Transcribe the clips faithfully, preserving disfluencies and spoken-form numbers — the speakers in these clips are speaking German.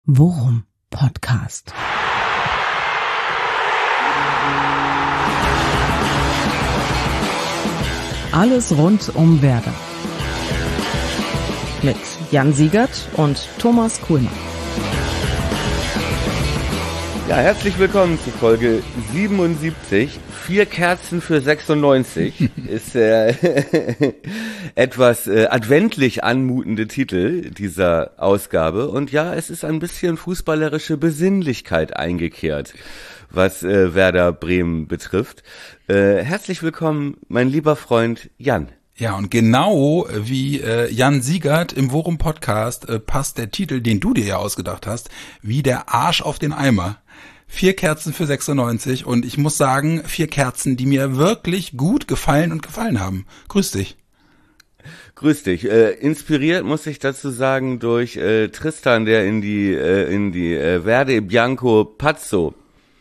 Worum Podcast. Alles rund um Werder. Mit Jan Siegert und Thomas Kuhlmann. Ja, herzlich willkommen zu Folge siebenundsiebzig. Vier Kerzen für sechsundneunzig ist der äh, etwas äh, adventlich anmutende Titel dieser Ausgabe. Und ja, es ist ein bisschen fußballerische Besinnlichkeit eingekehrt, was äh, Werder Bremen betrifft. Äh, herzlich willkommen, mein lieber Freund Jan. Ja, und genau wie äh, Jan Siegert im Worum Podcast äh, passt der Titel, den du dir ja ausgedacht hast, wie der Arsch auf den Eimer. Vier Kerzen für sechsundneunzig und ich muss sagen, vier Kerzen, die mir wirklich gut gefallen und gefallen haben. Grüß dich. Grüß dich. Äh, inspiriert, muss ich dazu sagen, durch äh, Tristan, der in die äh, in die äh, Verde Bianco Pazzo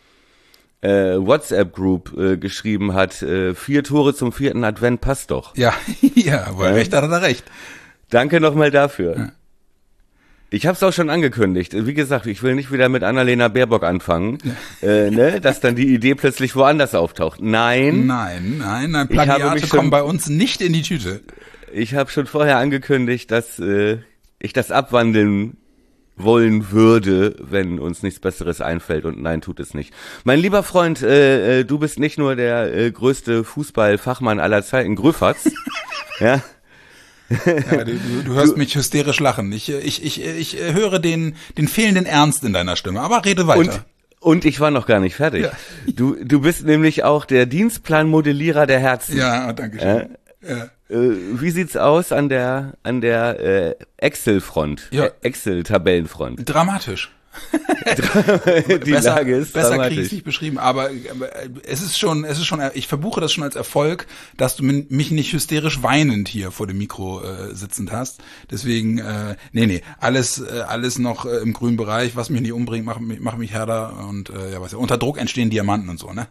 äh, WhatsApp-Group äh, geschrieben hat, äh, vier Tore zum vierten Advent passt doch. Ja, ja, wo er recht hat, hat er recht. Danke nochmal dafür. Ja. Ich habe es auch schon angekündigt. Wie gesagt, ich will nicht wieder mit Annalena Baerbock anfangen, ja. äh, ne, dass dann die Idee plötzlich woanders auftaucht. Nein. Nein, nein, nein. Plagiate kommen schon, bei uns nicht in die Tüte. Ich habe schon vorher angekündigt, dass äh, ich das abwandeln wollen würde, wenn uns nichts Besseres einfällt, und nein, tut es nicht. Mein lieber Freund, äh, äh, du bist nicht nur der äh, größte Fußballfachmann aller Zeiten, Gröfatz, ja. Ja, du, du hörst du, mich hysterisch lachen. Ich, ich, ich, ich höre den, den fehlenden Ernst in deiner Stimme, aber rede weiter. Und, und ich war noch gar nicht fertig. Ja. Du, du bist nämlich auch der Dienstplanmodellierer der Herzen. Ja, danke schön. Äh, ja. äh, wie sieht's aus an der, an der äh, Excel-Front, ja. Excel-Tabellenfront? Dramatisch. Die besser, Lage ist besser dramatisch. kriege ich nicht beschrieben, aber, aber es ist schon, es ist schon, ich verbuche das schon als Erfolg, dass du mich nicht hysterisch weinend hier vor dem Mikro äh, sitzend hast. Deswegen, äh, nee, nee, alles, äh, alles noch äh, im grünen Bereich. Was mich nicht umbringt, macht mich, macht mich härter und äh, ja, was ja. Unter Druck entstehen Diamanten und so, ne?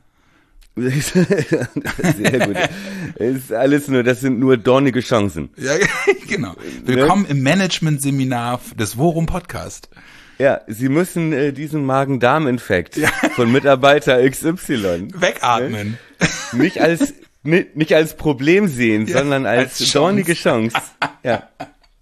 Sehr gut. Es ist alles nur, das sind nur dornige Chancen. Ja, genau. Willkommen ne? im Management-Seminar des Worum Podcast. Ja, Sie müssen äh, diesen Magen-Darm-Infekt ja. von Mitarbeiter X Y wegatmen. Ne? Nicht als nicht, nicht als Problem sehen, ja, sondern als, als dornige Chance. Ja.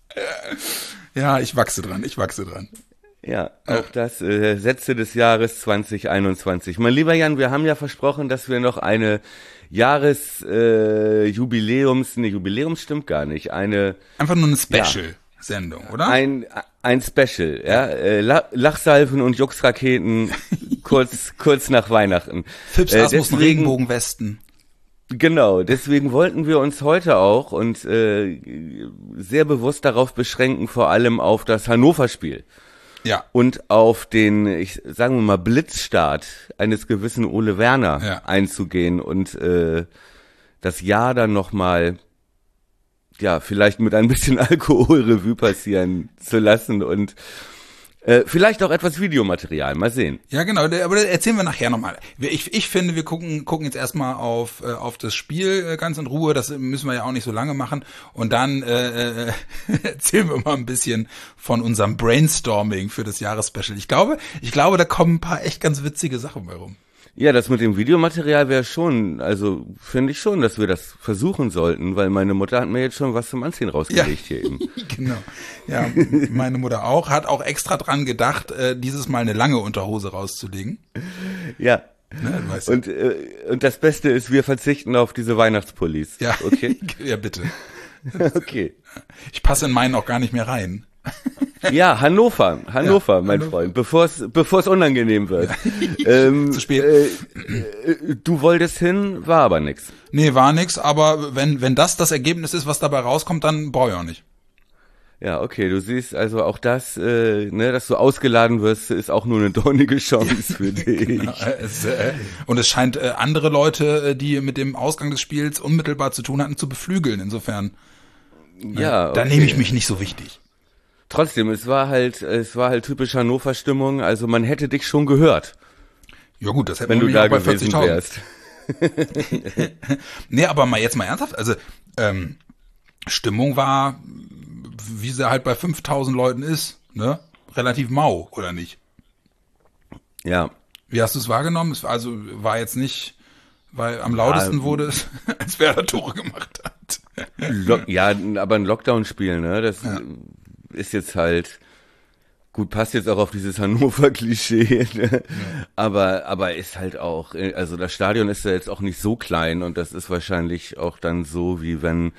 Ja, ich wachse dran, ich wachse dran. Ja, auch das äh, Sätze des Jahres zwanzig einundzwanzig. Mein lieber Jan, wir haben ja versprochen, dass wir noch eine Jahres äh, Jubiläums, ne, Jubiläums stimmt gar nicht, eine einfach nur eine Special. Ja. Sendung, oder? Ein ein Special, ja, äh, Lachsalven und Juxraketen kurz kurz nach Weihnachten. Fips äh, Asmussen Regenbogenwesten. Genau, deswegen wollten wir uns heute auch und äh, sehr bewusst darauf beschränken, vor allem auf das Hannover-Spiel. Ja. Und auf den, ich sagen wir mal, Blitzstart eines gewissen Ole Werner ja. einzugehen und äh, das Jahr dann nochmal ja, vielleicht mit ein bisschen Alkoholrevue passieren zu lassen und äh, vielleicht auch etwas Videomaterial. Mal sehen. Ja, genau, aber das erzählen wir nachher nochmal. Ich, ich finde, wir gucken gucken jetzt erstmal auf äh, auf das Spiel äh, ganz in Ruhe. Das müssen wir ja auch nicht so lange machen. Und dann äh, äh, erzählen wir mal ein bisschen von unserem Brainstorming für das Jahresspecial. Ich glaube, ich glaube, da kommen ein paar echt ganz witzige Sachen bei rum. Ja, das mit dem Videomaterial wäre schon, also finde ich schon, dass wir das versuchen sollten, weil meine Mutter hat mir jetzt schon was zum Anziehen rausgelegt ja. hier eben. Genau. Ja, meine Mutter auch, hat auch extra dran gedacht, äh, dieses Mal eine lange Unterhose rauszulegen. Ja. Ne, weißt du. Und äh, und das Beste ist, wir verzichten auf diese Weihnachtspullis. Ja. Okay. Ja, bitte. Okay. Ich passe in meinen auch gar nicht mehr rein. Ja, Hannover, Hannover, ja, mein Hannover. Freund, bevor es bevor es unangenehm wird. ähm, Zu spät. Äh, äh, du wolltest hin, war aber nix. Nee, war nix, aber wenn wenn das das Ergebnis ist, was dabei rauskommt, dann brauche ich auch nicht. Ja, okay, du siehst also auch das, äh, ne, dass du ausgeladen wirst, ist auch nur eine dornige Chance für dich. Genau, es, äh, und es scheint äh, andere Leute, die mit dem Ausgang des Spiels unmittelbar zu tun hatten, zu beflügeln. Insofern, ja, äh, da okay. nehme ich mich nicht so wichtig. Trotzdem, es war halt, es war halt typisch Hannover-Stimmung, also man hätte dich schon gehört. Ja gut, das hätte wenn man du da auch bei gewesen wärst. Nee, aber mal jetzt mal ernsthaft, also ähm, Stimmung war, wie sie halt bei fünftausend Leuten ist, ne? relativ mau, oder nicht? Ja. Wie hast du es wahrgenommen? Es war also war jetzt nicht, weil am lautesten ja, wurde es, als Werder Tore gemacht hat. Lo- ja, aber ein Lockdown-Spiel, ne? Das ja. ist jetzt halt gut, passt jetzt auch auf dieses Hannover-Klischee, ne? Ja. aber aber ist halt auch, also das Stadion ist ja jetzt auch nicht so klein und das ist wahrscheinlich auch dann so, wie wenn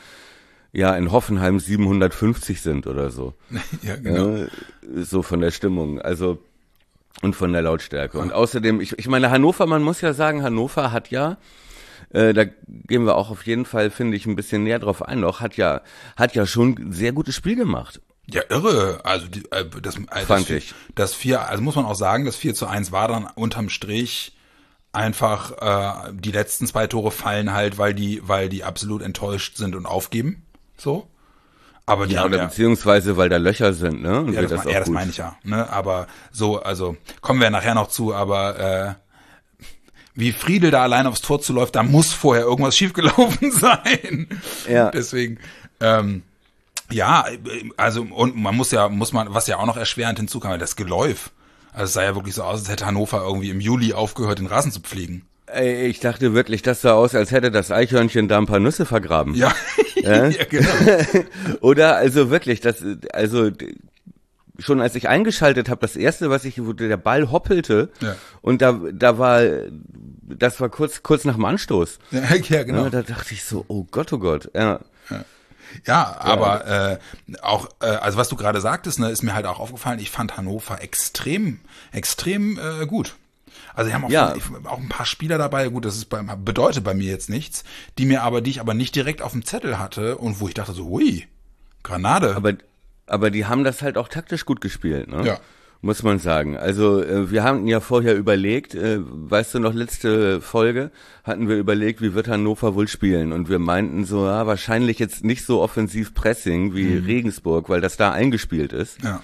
ja in Hoffenheim siebenhundertfünfzig sind oder so. Ja, genau. Ja, so von der Stimmung, also und von der Lautstärke. Und außerdem, ich, ich meine, Hannover, man muss ja sagen, Hannover hat ja, äh, da gehen wir auch auf jeden Fall, finde ich, ein bisschen näher drauf ein noch, hat ja, hat ja schon ein sehr gutes Spiel gemacht. Ja, irre. Also die, das, das, Fand ich. Das vier, also muss man auch sagen, das vier zu eins war dann unterm Strich einfach, äh, die letzten zwei Tore fallen halt, weil die, weil die absolut enttäuscht sind und aufgeben. So. Aber die ja, haben oder ja, beziehungsweise, weil da Löcher sind, ne? Und ja, das, das, ja, das meine ich ja. Ne? Aber so, also kommen wir nachher noch zu, aber äh, wie Friedel da allein aufs Tor zuläuft, da muss vorher irgendwas schiefgelaufen sein. Ja. Deswegen, ähm, ja, also und man muss ja, muss man, was ja auch noch erschwerend hinzukam, das Geläuf. Also es sah ja wirklich so aus, als hätte Hannover irgendwie im Juli aufgehört, den Rasen zu pflegen. Ey, ich dachte wirklich, das sah aus, als hätte das Eichhörnchen da ein paar Nüsse vergraben. Ja, ja? Ja, genau. Oder also wirklich, das, also schon als ich eingeschaltet habe, das erste, was ich, wo der Ball hoppelte Ja. und da, da war, das war kurz, kurz nach dem Anstoß. Ja, ja, genau. Ja, da dachte ich so, oh Gott, oh Gott, ja. Ja. Ja, aber äh, auch, äh, also was du gerade sagtest, ne, ist mir halt auch aufgefallen, ich fand Hannover extrem, extrem äh, gut. Also die haben auch, Ja. auch ein paar Spieler dabei, gut, das ist bei, bedeutet bei mir jetzt nichts, die mir aber, die ich aber nicht direkt auf dem Zettel hatte und wo ich dachte so, hui, Granate. Aber, aber die haben das halt auch taktisch gut gespielt, ne? Ja. Muss man sagen. Also äh, wir haben ja vorher überlegt, äh, weißt du noch, letzte Folge hatten wir überlegt, wie wird Hannover wohl spielen und wir meinten so, ja, wahrscheinlich jetzt nicht so offensiv Pressing wie Mhm. Regensburg, weil das da eingespielt ist. Ja.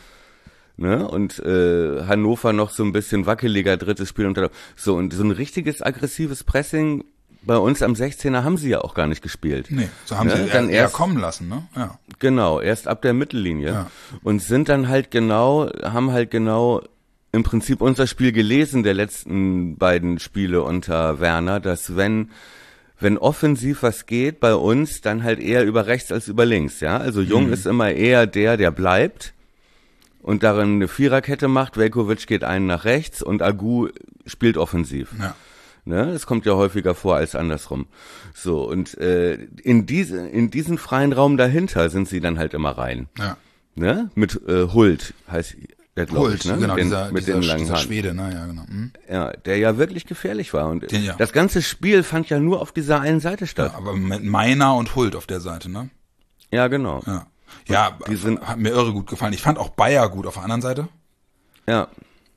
Ne? Und äh, Hannover noch so ein bisschen wackeliger drittes Spiel und so und so ein richtiges aggressives Pressing bei uns am sechzehner haben sie ja auch gar nicht gespielt. Nee, so haben Ne? sie Dann eher, eher erst- kommen lassen, ne? Ja. Genau, erst ab der Mittellinie. Ja. Und sind dann halt genau, haben halt genau im Prinzip unser Spiel gelesen der letzten beiden Spiele unter Werner, dass wenn, wenn offensiv was geht bei uns, dann halt eher über rechts als über links, ja. Also Jung Mhm. ist immer eher der, der bleibt und darin eine Viererkette macht. Veljković geht einen nach rechts und Agu spielt offensiv. Ja. Ne, das kommt ja häufiger vor als andersrum. So, und äh, in diese, in diesen freien Raum dahinter sind sie dann halt immer rein. Ja. Ne? Mit äh, Hult heißt der, glaube Hult, ich, ne? genau, mit den, dieser, mit dieser, den langen dieser Haaren. Schwede, ne? Ja, genau. Mhm. Ja, der ja wirklich gefährlich war. Und Den, ja. das ganze Spiel fand ja nur auf dieser einen Seite statt. Ja, aber mit Meiner und Hult auf der Seite, ne? Ja, genau. Ja. Ja, Die sind- hat mir irre gut gefallen. Ich fand auch Bayer gut auf der anderen Seite. Ja.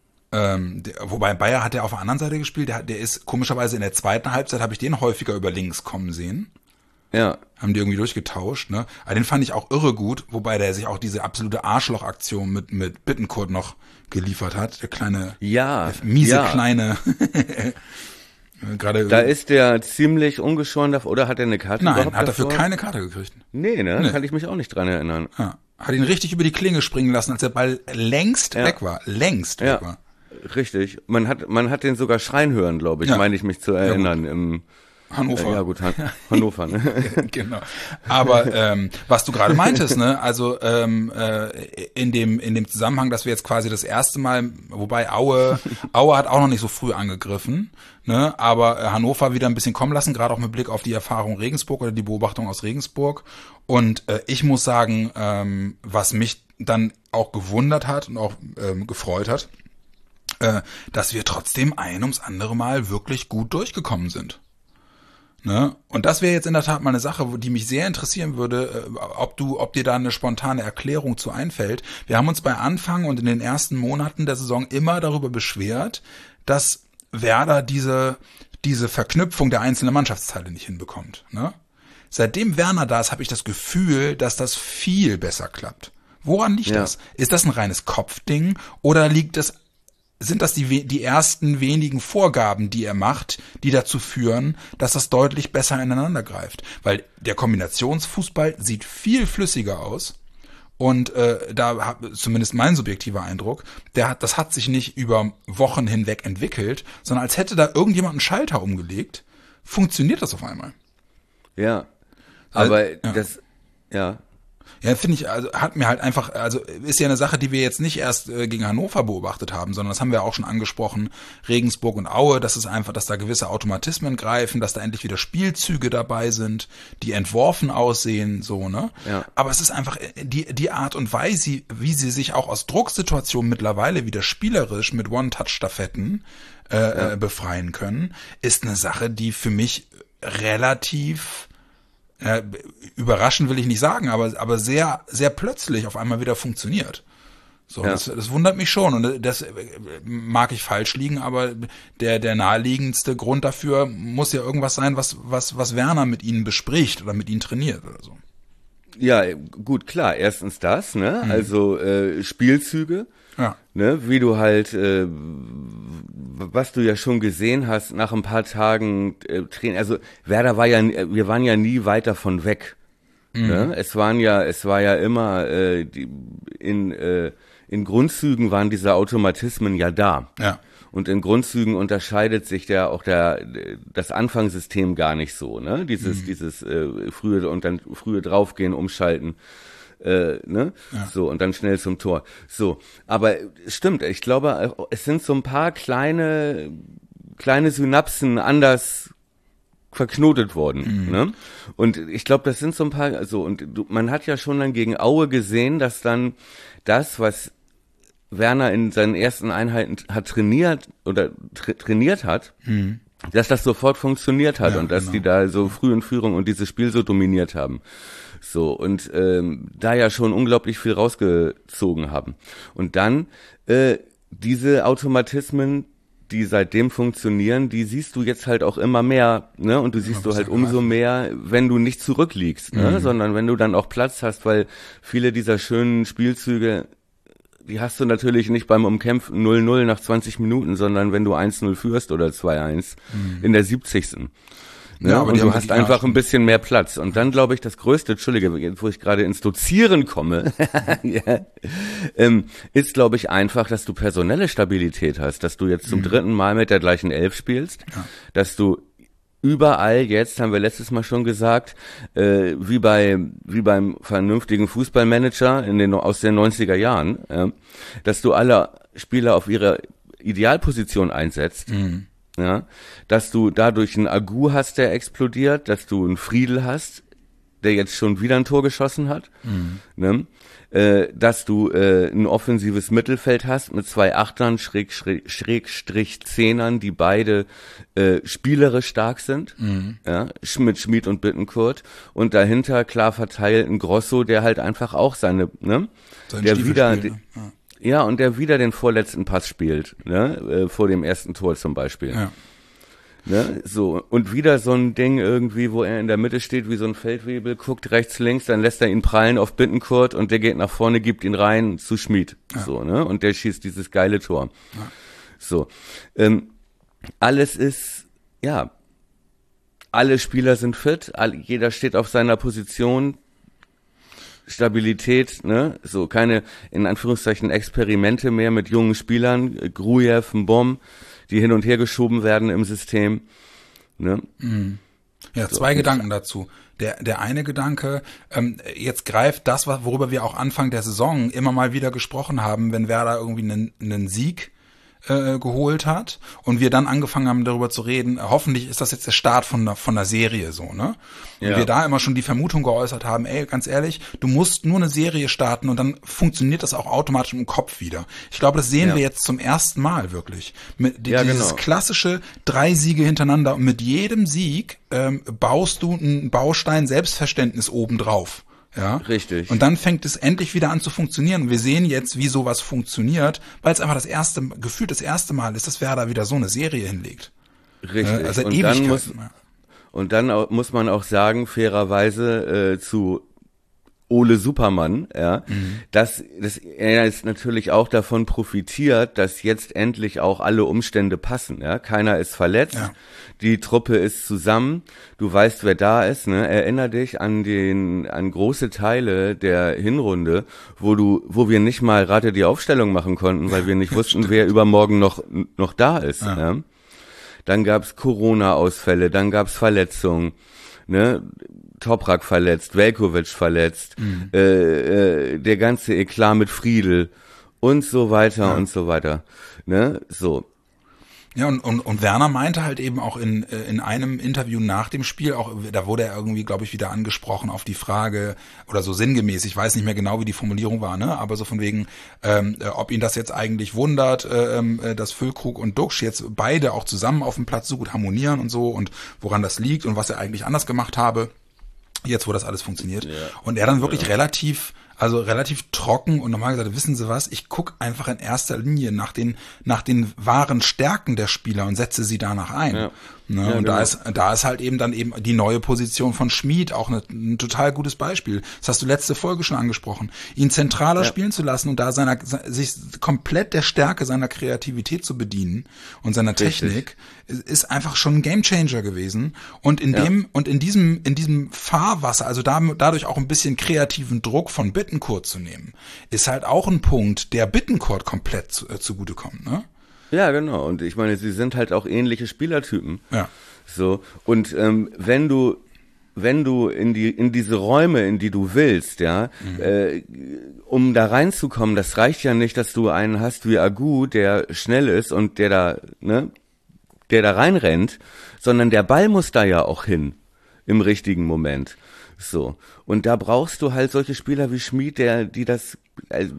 Ähm, der, wobei Bayer hat ja auf der anderen Seite gespielt. Der, der ist komischerweise in der zweiten Halbzeit, habe ich den häufiger über links kommen sehen. Ja. Haben die irgendwie durchgetauscht, ne? Aber den fand ich auch irre gut, wobei der sich auch diese absolute Arschloch-Aktion mit, mit Bittencourt noch geliefert hat. Der kleine, Ja. der miese ja. kleine. Gerade. Da ist der ziemlich ungeschoren davor, oder hat er eine Karte Nein, überhaupt hat dafür davor? keine Karte gekriegt. Nee, ne? Nee. Kann ich mich auch nicht dran erinnern. Ja. Hat ihn richtig über die Klinge springen lassen, als der Ball längst Ja. weg war. Längst Ja. weg war. Richtig. Man hat, man hat den sogar schreien hören, glaube ich, Ja. meine ich mich zu erinnern. Im, Hannover. Äh, ja gut, Han Hannover. Ne? Genau. Aber ähm, was du gerade meintest, ne, also ähm, äh, in dem in dem Zusammenhang, dass wir jetzt quasi das erste Mal, wobei Aue Aue hat auch noch nicht so früh angegriffen, ne, aber äh, Hannover wieder ein bisschen kommen lassen, gerade auch mit Blick auf die Erfahrung Regensburg oder die Beobachtung aus Regensburg. Und äh, ich muss sagen, ähm, was mich dann auch gewundert hat und auch ähm, gefreut hat, äh, dass wir trotzdem ein ums andere Mal wirklich gut durchgekommen sind. Ne? Und das wäre jetzt in der Tat mal eine Sache, wo die mich sehr interessieren würde, äh, ob du, ob dir da eine spontane Erklärung zu einfällt. Wir haben uns bei Anfang und in den ersten Monaten der Saison immer darüber beschwert, dass Werder diese diese Verknüpfung der einzelnen Mannschaftsteile nicht hinbekommt. Ne? Seitdem Werner da ist, habe ich das Gefühl, dass das viel besser klappt. Woran liegt Ja. das? Ist das ein reines Kopfding oder liegt das sind das die, die ersten wenigen Vorgaben, die er macht, die dazu führen, dass das deutlich besser ineinander greift. Weil der Kombinationsfußball sieht viel flüssiger aus Und äh, da hat zumindest mein subjektiver Eindruck, der hat, das hat sich nicht über Wochen hinweg entwickelt, sondern als hätte da irgendjemand einen Schalter umgelegt, funktioniert das auf einmal. Ja, aber also, ja. das, ja. Ja, finde ich, also hat mir halt einfach, also ist ja eine Sache, die wir jetzt nicht erst äh, gegen Hannover beobachtet haben, sondern das haben wir auch schon angesprochen, Regensburg und Aue, dass es einfach, dass da gewisse Automatismen greifen, dass da endlich wieder Spielzüge dabei sind, die entworfen aussehen, so, ne? Ja. Aber es ist einfach die, die Art und Weise, wie sie sich auch aus Drucksituationen mittlerweile wieder spielerisch mit One-Touch-Staffetten äh, ja. äh, befreien können, ist eine Sache, die für mich relativ Ja, überraschend will ich nicht sagen, aber aber sehr sehr plötzlich auf einmal wieder funktioniert. So, ja. das, das wundert mich schon und das mag ich falsch liegen, aber der der naheliegendste Grund dafür muss ja irgendwas sein, was was was Werner mit ihnen bespricht oder mit ihnen trainiert oder so. Ja, gut, klar. Erstens das, ne? Mhm. Also äh, Spielzüge, ja. ne? Wie du halt, äh, was du ja schon gesehen hast nach ein paar Tagen äh, Training. Also Werder war ja, wir waren ja nie weit davon weg. Mhm. Ne? Es waren ja, es war ja immer äh, die, in äh, in Grundzügen waren diese Automatismen ja da. Ja. Und in Grundzügen unterscheidet sich der auch der das Anfangssystem gar nicht so, ne? Dieses mhm. dieses äh, frühe und dann frühe draufgehen, umschalten, äh, ne? Ja. So und dann schnell zum Tor. So, aber es stimmt, ich glaube, es sind so ein paar kleine kleine Synapsen anders verknotet worden, mhm. ne? Und ich glaube, das sind so ein paar, so und du, man hat ja schon dann gegen Aue gesehen, dass dann das, was Werner in seinen ersten Einheiten hat trainiert oder tra- trainiert hat, mhm. dass das sofort funktioniert hat ja, und dass genau. die da so früh in Führung und dieses Spiel so dominiert haben. So, und ähm, da ja schon unglaublich viel rausgezogen haben. Und dann äh, diese Automatismen, die seitdem funktionieren, die siehst du jetzt halt auch immer mehr, ne? Und du siehst du halt umso mehr, wenn du nicht zurückliegst, ne? Mhm. Sondern wenn du dann auch Platz hast, weil viele dieser schönen Spielzüge, die hast du natürlich nicht beim Umkämpfen null null nach zwanzig Minuten, sondern wenn du eins null führst oder zwei eins mhm. in der siebzigsten Ne? Ja, aber und du hast einfach ein bisschen mehr Platz. Und dann glaube ich, das Größte, Entschuldige, wo ich gerade ins Dozieren komme, ja, ähm, ist, glaube ich, einfach, dass du personelle Stabilität hast, dass du jetzt zum mhm. dritten Mal mit der gleichen Elf spielst, ja. dass du überall jetzt, haben wir letztes Mal schon gesagt, äh, wie bei wie beim vernünftigen Fußballmanager in den aus den neunziger Jahren, äh, dass du alle Spieler auf ihre Idealposition einsetzt, mhm. ja, dass du dadurch einen Agu hast, der explodiert, dass du einen Friedel hast, der jetzt schon wieder ein Tor geschossen hat, mhm. ne? Äh, dass du äh, ein offensives Mittelfeld hast mit zwei Achtern, Schräg, Schräg, Schrägstrich Zehnern, die beide äh, spielerisch stark sind, mhm. ja, mit Schmid und Bittencourt und dahinter klar verteilt ein Grosso, der halt einfach auch seine, ne, Sein der wieder, spielt, ne? ja. ja, und der wieder den vorletzten Pass spielt, ne, äh, vor dem ersten Tor zum Beispiel. Ja. Ne, so, und wieder so ein Ding irgendwie, wo er in der Mitte steht, wie so ein Feldwebel, guckt rechts, links, dann lässt er ihn prallen auf Bittencourt und der geht nach vorne, gibt ihn rein zu Schmid, ja. so, ne, und der schießt dieses geile Tor. Ja. So, ähm, alles ist, ja, alle Spieler sind fit, all, jeder steht auf seiner Position, Stabilität, ne, so, keine, in Anführungszeichen, Experimente mehr mit jungen Spielern, Grujew, Mbom, die hin und her geschoben werden im System. Ne? Mhm. Ja, zwei so. Gedanken dazu. Der der eine Gedanke, ähm, jetzt greift das, worüber wir auch Anfang der Saison immer mal wieder gesprochen haben, wenn Werder irgendwie einen, einen Sieg äh, geholt hat und wir dann angefangen haben, darüber zu reden, hoffentlich ist das jetzt der Start von der, von der Serie so, ne? Und ja. wir da immer schon die Vermutung geäußert haben, ey, ganz ehrlich, du musst nur eine Serie starten und dann funktioniert das auch automatisch im Kopf wieder. Ich glaube, das sehen ja. wir jetzt zum ersten Mal wirklich. Mit die, ja, dieses genau. klassische drei Siege hintereinander und mit jedem Sieg ähm, baust du einen Baustein Selbstverständnis obendrauf. Ja, richtig. Und dann fängt es endlich wieder an zu funktionieren. Und wir sehen jetzt, wie sowas funktioniert, weil es einfach das erste, gefühlt das erste Mal ist, dass Werder wieder so eine Serie hinlegt. Richtig. Äh, also und dann muss, und dann auch, muss man auch sagen, fairerweise äh, zu Ole Supermann, ja, mhm. dass, dass er jetzt natürlich auch davon profitiert, dass jetzt endlich auch alle Umstände passen, ja, keiner ist verletzt, ja. Die Truppe ist zusammen, du weißt, wer da ist, ne, erinner dich an den, an große Teile der Hinrunde, wo du, wo wir nicht mal Rate die Aufstellung machen konnten, weil wir nicht wussten, Stimmt. wer übermorgen noch, noch da ist, ja. ja. Dann gab's Corona-Ausfälle, dann gab's Verletzungen, ne, Toprak verletzt, Veljković verletzt, mhm. äh, äh, der ganze Eklat mit Friedel und so weiter ja. und so weiter, ne, so. Ja, und, und, und Werner meinte halt eben auch in, in einem Interview nach dem Spiel, auch da wurde er irgendwie, glaube ich, wieder angesprochen auf die Frage, oder so sinngemäß, ich weiß nicht mehr genau, wie die Formulierung war, ne, aber so von wegen, ähm, ob ihn das jetzt eigentlich wundert, ähm, dass Füllkrug und Duxch jetzt beide auch zusammen auf dem Platz so gut harmonieren und so und woran das liegt und was er eigentlich anders gemacht habe, jetzt wo das alles funktioniert. Ja. Und er dann wirklich ja. relativ Also relativ trocken und normal gesagt, wissen Sie was, ich gucke einfach in erster Linie nach den nach den wahren Stärken der Spieler und setze sie danach ein. Ja. Ne? Ja, und genau. da ist da ist halt eben dann eben die neue Position von Schmid auch eine, ein total gutes Beispiel. Das hast du letzte Folge schon angesprochen. Ihn zentraler ja. spielen zu lassen und da seiner sich komplett der Stärke seiner Kreativität zu bedienen und seiner Richtig. Technik ist einfach schon ein Gamechanger gewesen. Und in ja. dem und in diesem in diesem Fahrwasser, also da, dadurch auch ein bisschen kreativen Druck von Bittencourt zu nehmen, ist halt auch ein Punkt, der Bittencourt komplett zu, äh, zugutekommt, ne? Ja, genau. Und ich meine, sie sind halt auch ähnliche Spielertypen. Ja. So. Und ähm, wenn du, wenn du in die in diese Räume, in die du willst, ja, mhm. äh, um da reinzukommen, das reicht ja nicht, dass du einen hast wie Agu, der schnell ist und der da, ne, der da reinrennt, sondern der Ball muss da ja auch hin im richtigen Moment. So. Und da brauchst du halt solche Spieler wie Schmid, der, die das, also,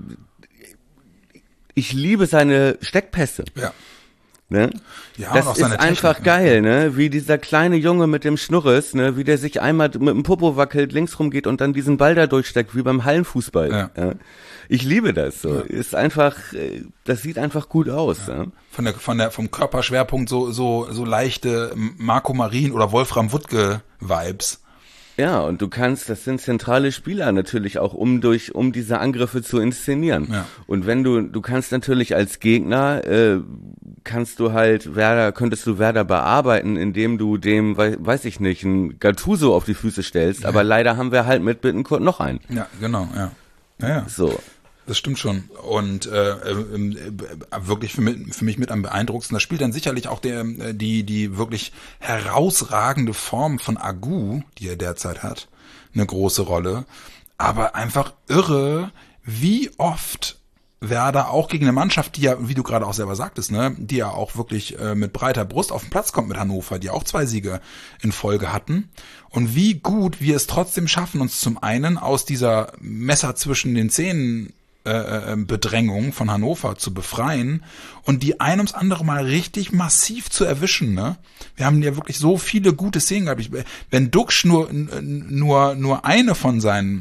ich liebe seine Steckpässe. Ja. Ne? Ja, das und auch ist seine einfach Technik, geil, ne? Wie dieser kleine Junge mit dem Schnurres, ne? Wie der sich einmal mit dem Popo wackelt, links rumgeht und dann diesen Ball da durchsteckt, wie beim Hallenfußball. Ja. Ja? Ich liebe das so. Ja. Ist einfach, das sieht einfach gut aus. Ja. Ja? Von der, von der, vom Körperschwerpunkt so, so, so leichte Marco Marin oder Wolfram Wuttke Vibes. Ja, und du kannst, das sind zentrale Spieler natürlich auch, um durch, um diese Angriffe zu inszenieren. Ja. Und wenn du, du kannst natürlich als Gegner, äh, kannst du halt Werder, könntest du Werder bearbeiten, indem du dem, weiß, weiß ich nicht, ein Gattuso auf die Füße stellst. Ja. Aber leider haben wir halt mit Bittencourt noch einen. Ja, genau, ja. Ja, ja. So. Das stimmt schon. Und äh, äh, wirklich für mich, für mich mit am beeindruckendsten. Da spielt dann sicherlich auch der die die wirklich herausragende Form von Agu, die er derzeit hat, eine große Rolle. Aber einfach irre, wie oft Werder auch gegen eine Mannschaft, die ja, wie du gerade auch selber sagtest, ne, die ja auch wirklich äh, mit breiter Brust auf den Platz kommt mit Hannover, die auch zwei Siege in Folge hatten. Und wie gut wir es trotzdem schaffen, uns zum einen aus dieser Messer zwischen den Zähnen Äh, Bedrängung von Hannover zu befreien und die ein ums andere Mal richtig massiv zu erwischen, ne? Wir haben ja wirklich so viele gute Szenen gehabt. Ich, wenn Duxch nur nur nur eine von seinen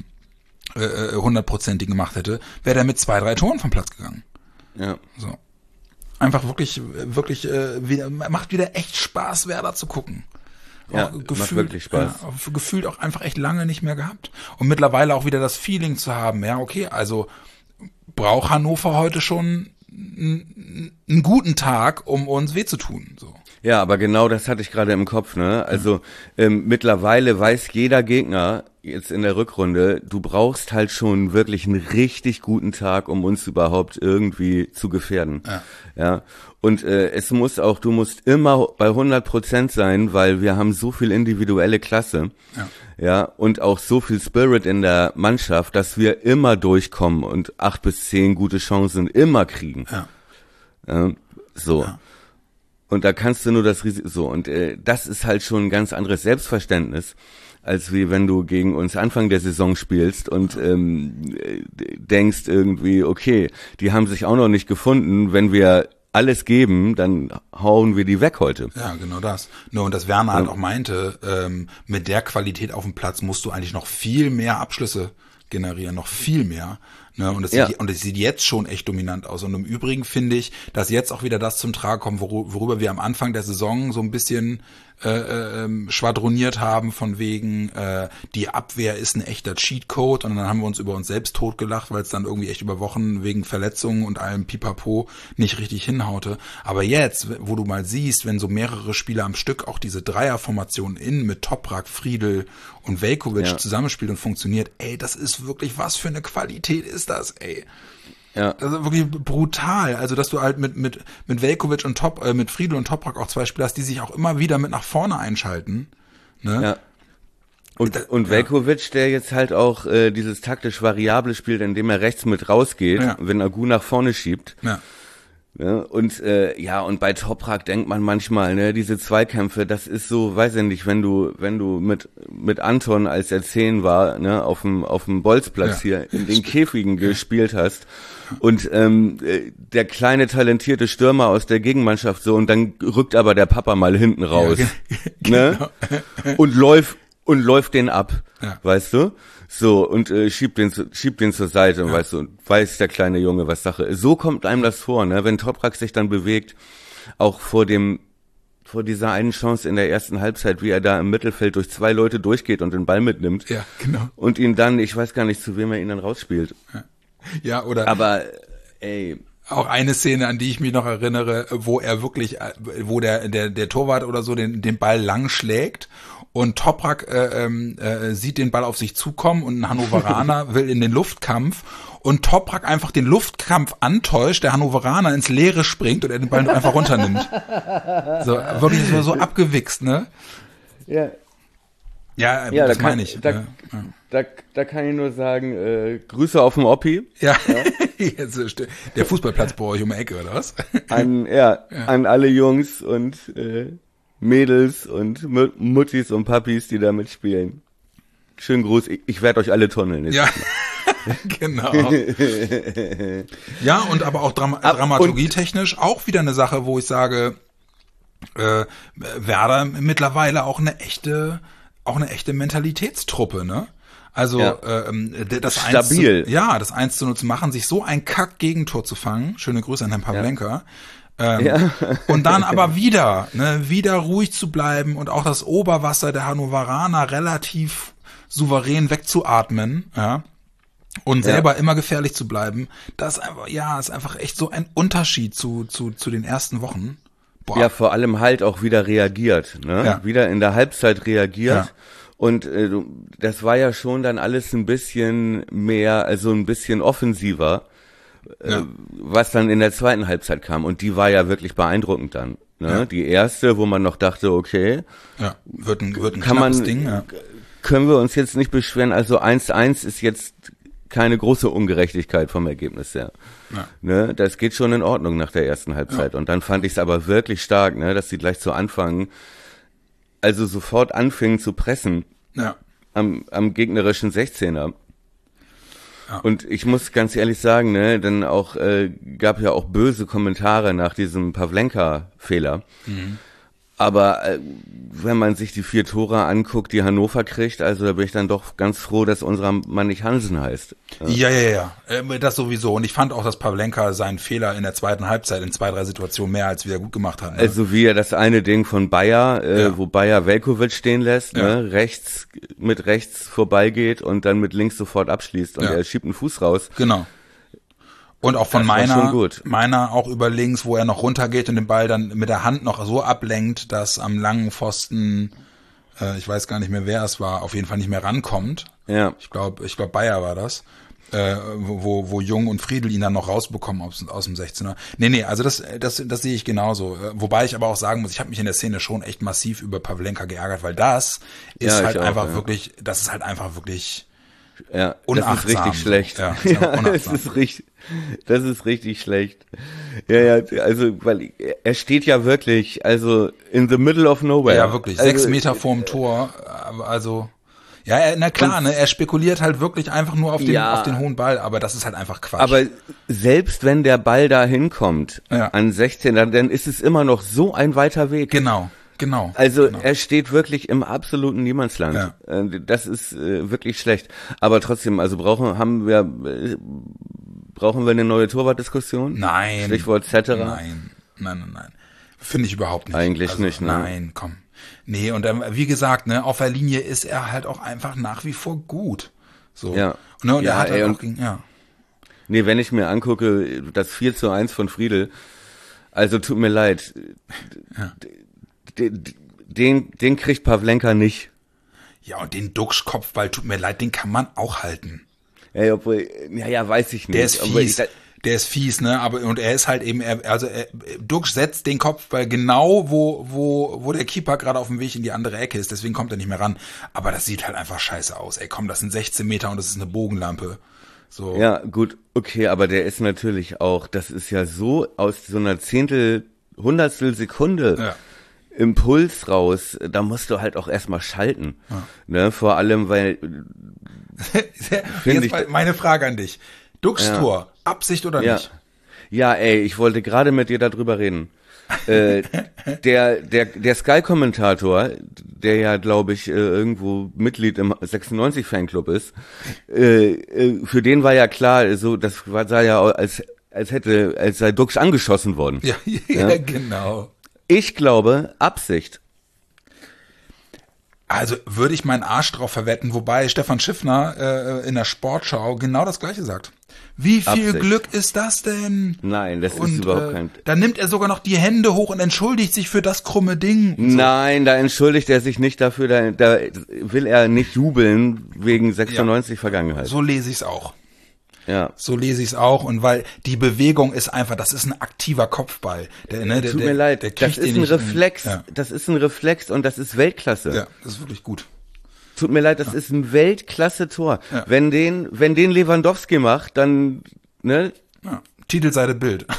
äh, hundertprozentigen gemacht hätte, wäre der mit zwei, drei Toren vom Platz gegangen. Ja. So. Einfach wirklich, wirklich, äh, wieder, macht wieder echt Spaß, Werder zu gucken. Ja, gefühlt, macht wirklich Spaß. Ja, gefühlt auch einfach echt lange nicht mehr gehabt. Und mittlerweile auch wieder das Feeling zu haben, ja, okay, also braucht Hannover heute schon einen, einen guten Tag, um uns weh zu tun. So. Ja, aber genau das hatte ich gerade im Kopf, ne? Also ähm, mittlerweile weiß jeder Gegner jetzt in der Rückrunde, du brauchst halt schon wirklich einen richtig guten Tag, um uns überhaupt irgendwie zu gefährden. Ja. Ja. Und äh, es muss auch, du musst immer bei hundert Prozent sein, weil wir haben so viel individuelle Klasse. Ja. Ja, und auch so viel Spirit in der Mannschaft, dass wir immer durchkommen und acht bis zehn gute Chancen immer kriegen. Ja. Ja, so. Ja. Und da kannst du nur das Risiko, so. Und äh, das ist halt schon ein ganz anderes Selbstverständnis, als wie wenn du gegen uns Anfang der Saison spielst und ähm, denkst irgendwie, okay, die haben sich auch noch nicht gefunden, wenn wir alles geben, dann hauen wir die weg heute. Ja, genau das. Nur und das Werner halt auch meinte, ähm, mit der Qualität auf dem Platz musst du eigentlich noch viel mehr Abschlüsse generieren, noch viel mehr. Ne, und es Ja. sieht, und es sieht jetzt schon echt dominant aus. Und im Übrigen finde ich, dass jetzt auch wieder das zum Tragen kommt, wor- worüber wir am Anfang der Saison so ein bisschen äh, äh, schwadroniert haben, von wegen, äh, die Abwehr ist ein echter Cheatcode. Und dann haben wir uns über uns selbst totgelacht, weil es dann irgendwie echt über Wochen wegen Verletzungen und allem Pipapo nicht richtig hinhaute. Aber jetzt, wo du mal siehst, wenn so mehrere Spieler am Stück auch diese Dreierformation innen mit Toprak, Friedel und Veljkovic Ja. zusammenspielt und funktioniert, ey, das ist wirklich, was für eine Qualität ist das, ey. Ja. Das ist wirklich brutal. Also, dass du halt mit, mit, mit Veljkovic und Top, äh, mit Friedel und Toprak auch zwei Spieler hast, die sich auch immer wieder mit nach vorne einschalten. Ne? Ja. Und, Da- und ja. Veljkovic, der jetzt halt auch äh, dieses taktisch Variable spielt, indem er rechts mit rausgeht, Ja. wenn Agu nach vorne schiebt. Ja. Ne? Und äh, ja, und bei Toprak denkt man manchmal, ne, diese Zweikämpfe, das ist so, weiß ich nicht, wenn du, wenn du mit mit Anton, als er zehn war, ne, auf dem auf dem Bolzplatz Ja. hier in den Käfigen gespielt hast und ähm, äh, der kleine talentierte Stürmer aus der Gegenmannschaft so, und dann rückt aber der Papa mal hinten raus, Ja, ne, und läuft und läuft den ab, Ja. weißt du? So, und äh, schiebt den zu- schiebt den zur Seite, ja. Weißt du, und weiß der kleine Junge, was Sache ist. So kommt einem das vor, ne? Wenn Toprak sich dann bewegt, auch vor dem vor dieser einen Chance in der ersten Halbzeit, wie er da im Mittelfeld durch zwei Leute durchgeht und den Ball mitnimmt. Ja, genau. Und ihn dann, ich weiß gar nicht, zu wem er ihn dann rausspielt. Ja, oder Aber, ey, auch eine Szene, an die ich mich noch erinnere, wo er wirklich, äh, wo der, der, der Torwart oder so den, den Ball lang schlägt und Toprak äh, ähm, äh, sieht den Ball auf sich zukommen und ein Hannoveraner will in den Luftkampf und Toprak einfach den Luftkampf antäuscht, der Hannoveraner ins Leere springt und er den Ball einfach runternimmt. So, wirklich so, so abgewichst, ne? ja, Ja, ja, das da kann, meine ich. da, ja, ja. da, da kann ich nur sagen, äh, Grüße auf den Oppi. Ja, Jetzt, äh, der Fußballplatz bei euch um die Ecke, oder was? An, ja, an alle Jungs und äh, Mädels und Mu- Muttis und Papis, die da mitspielen. Schönen Gruß, ich, ich werde euch alle tunneln. Jetzt. Ja, genau. Ja, und aber auch Dram Ab- dramaturgietechnisch auch wieder eine Sache, wo ich sage, äh, Werder mittlerweile auch eine echte, auch eine echte Mentalitätstruppe, ne? Also Ja. ähm, das Stabil. eins zu, ja, das eins zu null zu machen, sich so ein Kack-Gegentor zu fangen. Schöne Grüße an Herrn Pavlenka. Ähm, Ja. Und dann aber wieder, ne, wieder ruhig zu bleiben und auch das Oberwasser der Hannoveraner relativ souverän wegzuatmen, ja, und Ja. selber immer gefährlich zu bleiben, das ist einfach, ja, ist einfach echt so ein Unterschied zu, zu, zu den ersten Wochen. Boah. Ja, vor allem halt auch wieder reagiert, ne? Ja. Wieder in der Halbzeit reagiert. Ja. Und äh, du- das war ja schon dann alles ein bisschen mehr, also ein bisschen offensiver, äh, Ja. was dann in der zweiten Halbzeit kam. Und die war ja wirklich beeindruckend dann. Ne? Ja. Die erste, wo man noch dachte, okay, Ja, wird ein, wird ein kann knappes man, Ding, ja. können wir uns jetzt nicht beschweren. Also eins eins ist jetzt keine große Ungerechtigkeit vom Ergebnis her. Ja. Ne, das geht schon in Ordnung nach der ersten Halbzeit. Und dann fand ich es aber wirklich stark, ne, dass sie gleich zu Anfang, also sofort anfingen zu pressen Ja. am, am gegnerischen sechzehner. Ja. Und ich muss ganz ehrlich sagen, ne, denn auch äh, gab ja auch böse Kommentare nach diesem Pavlenka-Fehler. Mhm. Aber äh, wenn man sich die vier Tore anguckt, die Hannover kriegt, also da bin ich dann doch ganz froh, dass unser Mann nicht Hansen heißt. Ja, ja, ja, äh, das sowieso. Und ich fand auch, dass Pavlenka seinen Fehler in der zweiten Halbzeit in zwei, drei Situationen mehr als wieder gut gemacht hat. Ne? Also wie er das eine Ding von Bayer, äh, Ja. wo Bayer Veljkovic stehen lässt, Ja. ne, rechts mit rechts vorbeigeht und dann mit links sofort abschließt und Ja. er schiebt einen Fuß raus. Genau. Und auch von Das war schon meiner, gut. meiner auch über links, wo er noch runtergeht und den Ball dann mit der Hand noch so ablenkt, dass am langen Pfosten, äh, ich weiß gar nicht mehr, wer es war, auf jeden Fall nicht mehr rankommt. Ja. Ich glaube, ich glaube Bayer war das. Äh, wo, wo Jung und Friedel ihn dann noch rausbekommen aus, aus dem sechzehner. Nee, nee, also das, das, das sehe ich genauso. Äh, Wobei ich aber auch sagen muss, ich habe mich in der Szene schon echt massiv über Pavlenka geärgert, weil das ist Ja, ich halt auch, einfach ja. wirklich, das ist halt einfach wirklich Ja, unachtsam. das ist richtig schlecht. Ja, Ja, ist einfach das unachtsam. ist richtig, das ist richtig schlecht. Ja, ja, also, weil er steht ja wirklich, also in the middle of nowhere. Ja, wirklich. Also, Sechs Meter vorm Tor. aber Also, ja, er, na klar, ne, er spekuliert halt wirklich einfach nur auf den, Ja. auf den hohen Ball, aber das ist halt einfach Quatsch. Aber selbst wenn der Ball da hinkommt, Ja. an sechzehn, dann, dann ist es immer noch so ein weiter Weg. genau. Genau. Also genau. er steht wirklich im absoluten Niemandsland. Ja. Äh, Das ist äh, wirklich schlecht. Aber trotzdem, also brauchen haben wir äh, brauchen wir eine neue Torwartdiskussion? Nein. Stichwort Cetera? Nein, nein, nein, nein. Finde ich überhaupt nicht. Eigentlich also, nicht, ne? Nein, komm. Nee, und ähm, wie gesagt, ne, auf der Linie ist er halt auch einfach nach wie vor gut. So. Ja. Ne, und Ja, er hat halt ey, auch und- gegen, ja. Nee, wenn ich mir angucke, das vier zu eins von Friedel, also tut mir leid, Ja. D- d- den, den kriegt Pavlenka nicht. Ja, und den Duxch-Kopfball, tut mir leid, den kann man auch halten. Ey, obwohl, ja, ja, weiß ich nicht. Der ist aber fies. ich- Der ist fies, ne? Aber und er ist halt eben, er, also er, Duxch setzt den Kopfball genau, wo wo wo der Keeper gerade auf dem Weg in die andere Ecke ist. Deswegen kommt er nicht mehr ran. Aber das sieht halt einfach scheiße aus. Ey, komm, das sind sechzehn Meter und das ist eine Bogenlampe. So. Ja, gut, okay, aber der ist natürlich auch, das ist ja so aus so einer Zehntel, Hundertstel Sekunde Ja. Impuls raus, da musst du halt auch erstmal schalten. Ne, vor allem, weil, Jetzt ich- mal meine Frage an dich. Duxchs Ja. Tor, Absicht oder ja, nicht? ja, ey, ich wollte gerade mit dir darüber reden. äh, der, der, der Sky-Kommentator, der ja, glaube ich, äh, irgendwo Mitglied im sechsundneunzig-Fanclub ist, äh, äh, für den war ja klar, so, das war, sah ja aus, als, als hätte, als sei Duxch angeschossen worden. Ja, ja, genau. Ich glaube, Absicht. Also würde ich meinen Arsch drauf verwetten, wobei Stefan Schiffner äh, in der Sportschau genau das Gleiche sagt. Wie viel Absicht. Glück ist das denn? Nein, das Und ist überhaupt äh, kein... dann nimmt er sogar noch die Hände hoch und entschuldigt sich für das krumme Ding. Und so. Nein, da entschuldigt er sich nicht dafür, da, da will er nicht jubeln wegen sechsundneunzig Vergangenheit. So lese ich es auch. Ja. So lese ich es auch. Und weil die Bewegung ist einfach, das ist ein aktiver Kopfball. Der, ne, der, Tut der, mir leid, der das kriegt ist den ein nicht Reflex, In, ja. das ist ein Reflex und das ist Weltklasse. ja, das ist wirklich gut. Tut mir leid, das ist ein Weltklasse-Tor. Ja. Wenn den, wenn den Lewandowski macht, dann, ne, Ja. Titelseite Bild.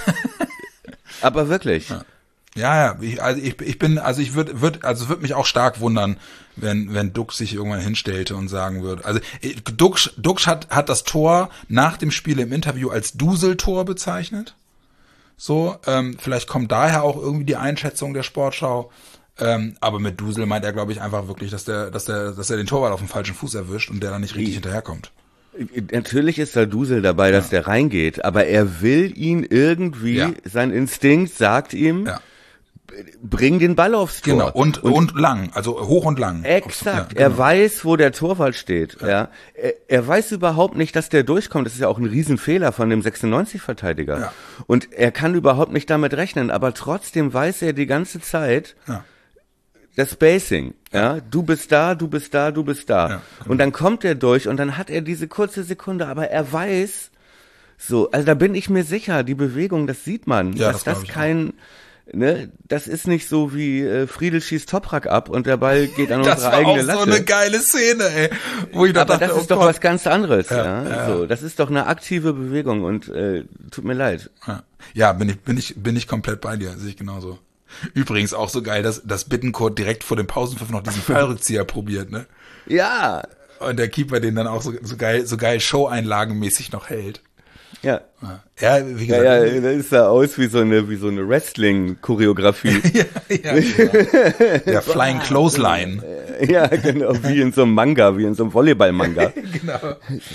aber wirklich. Ja. Ja, ja, ich, also ich, ich bin, also ich würde, würd, also es würde mich auch stark wundern, wenn, wenn Duxch sich irgendwann hinstellte und sagen würde, also ich- Duxch, Duxch hat, hat das Tor nach dem Spiel im Interview als Duseltor bezeichnet. So, ähm, vielleicht kommt daher auch irgendwie die Einschätzung der Sportschau. Ähm, aber mit Dusel meint er, glaube ich, einfach wirklich, dass der, dass der, dass er den Torwart auf dem falschen Fuß erwischt und der dann nicht richtig hinterherkommt. Natürlich ist da Dusel dabei, dass der reingeht, aber er will ihn irgendwie, Ja. sein Instinkt sagt ihm, Ja. bring den Ball aufs Tor. Genau. Und, und, lang, also hoch und lang. Exakt, Ja, er genau. weiß, wo der Torwart steht. Ja, Er, er weiß überhaupt nicht, dass der durchkommt. Das ist ja auch ein Riesenfehler von dem sechsundneunzig-Verteidiger. Ja. Und er kann überhaupt nicht damit rechnen, aber trotzdem weiß er die ganze Zeit, Ja. das Spacing, ja, du bist da, du bist da, du bist da. Ja, genau. Und dann kommt er durch und dann hat er diese kurze Sekunde, aber er weiß, so, also da bin ich mir sicher, die Bewegung, das sieht man, Ja, dass das glaub das ich kein, ne, das ist nicht so wie äh, Friedel schießt Toprak ab und der Ball geht an Das unsere war eigene auch Latte. so eine geile Szene, ey. Wo ich da aber dachte, das oh ist doch Gott. was ganz anderes, ja. Ja, ja. So, das ist doch eine aktive Bewegung und äh, tut mir leid. Ja, ja bin ich, bin ich, bin ich komplett bei dir, sehe ich genauso. Übrigens auch so geil, dass, dass Bittencourt direkt vor dem Pausenpfiff noch diesen Fallrückzieher probiert, ne? Ja, Und der Keeper den dann auch so, so geil, so geil Show-Einlagenmäßig noch hält. ja. Ja, wie Ja, gesagt. ja, das sah aus wie so eine, wie so eine Wrestling-Choreografie. ja, ja, genau. Der Flying Clothesline. Ja, genau, wie in so einem Manga, wie in so einem Volleyball-Manga. Genau.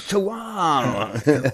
Wow.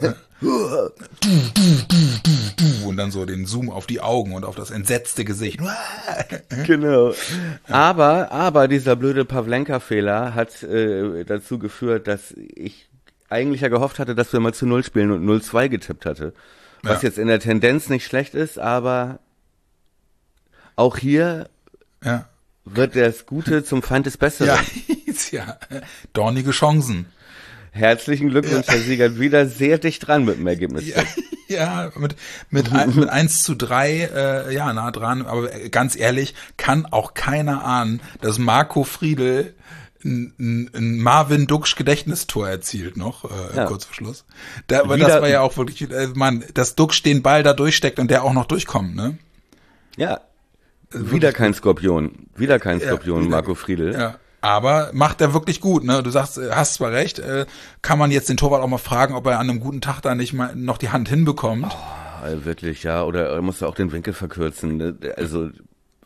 Und dann so den Zoom auf die Augen und auf das entsetzte Gesicht. Genau. Aber, aber dieser blöde Pavlenka-Fehler hat äh, dazu geführt, dass ich eigentlich ja gehofft hatte, dass wir mal zu Null spielen und null zwei getippt hatte. Was Ja. jetzt in der Tendenz nicht schlecht ist, aber auch hier Ja. wird das Gute zum Feind des Besseren. Ja, ja. Dornige Chancen. Herzlichen Glückwunsch, Herr Siegert, wieder sehr dicht dran mit dem Ergebnis. Ja, ja mit, mit, ein, mit eins zu drei, äh, ja, nah dran. Aber ganz ehrlich, kann auch keiner ahnen, dass Marco Friedl ein, ein, ein Marvin Duxch Gedächtnistor erzielt noch, äh, Ja. kurz vor Schluss. Da, aber Wieder- das war ja auch wirklich, äh, Mann, dass Duxch den Ball da durchsteckt und der auch noch durchkommt, ne? Ja. Wieder kein Skorpion. Wieder kein Ja, Skorpion, wieder- Marco Friedl. Ja. Aber macht er wirklich gut, ne? Du sagst, äh, hast zwar recht, äh, kann man jetzt den Torwart auch mal fragen, ob er an einem guten Tag da nicht mal noch die Hand hinbekommt. Ah, wirklich, ja. Oder er musste auch den Winkel verkürzen. Ne? Also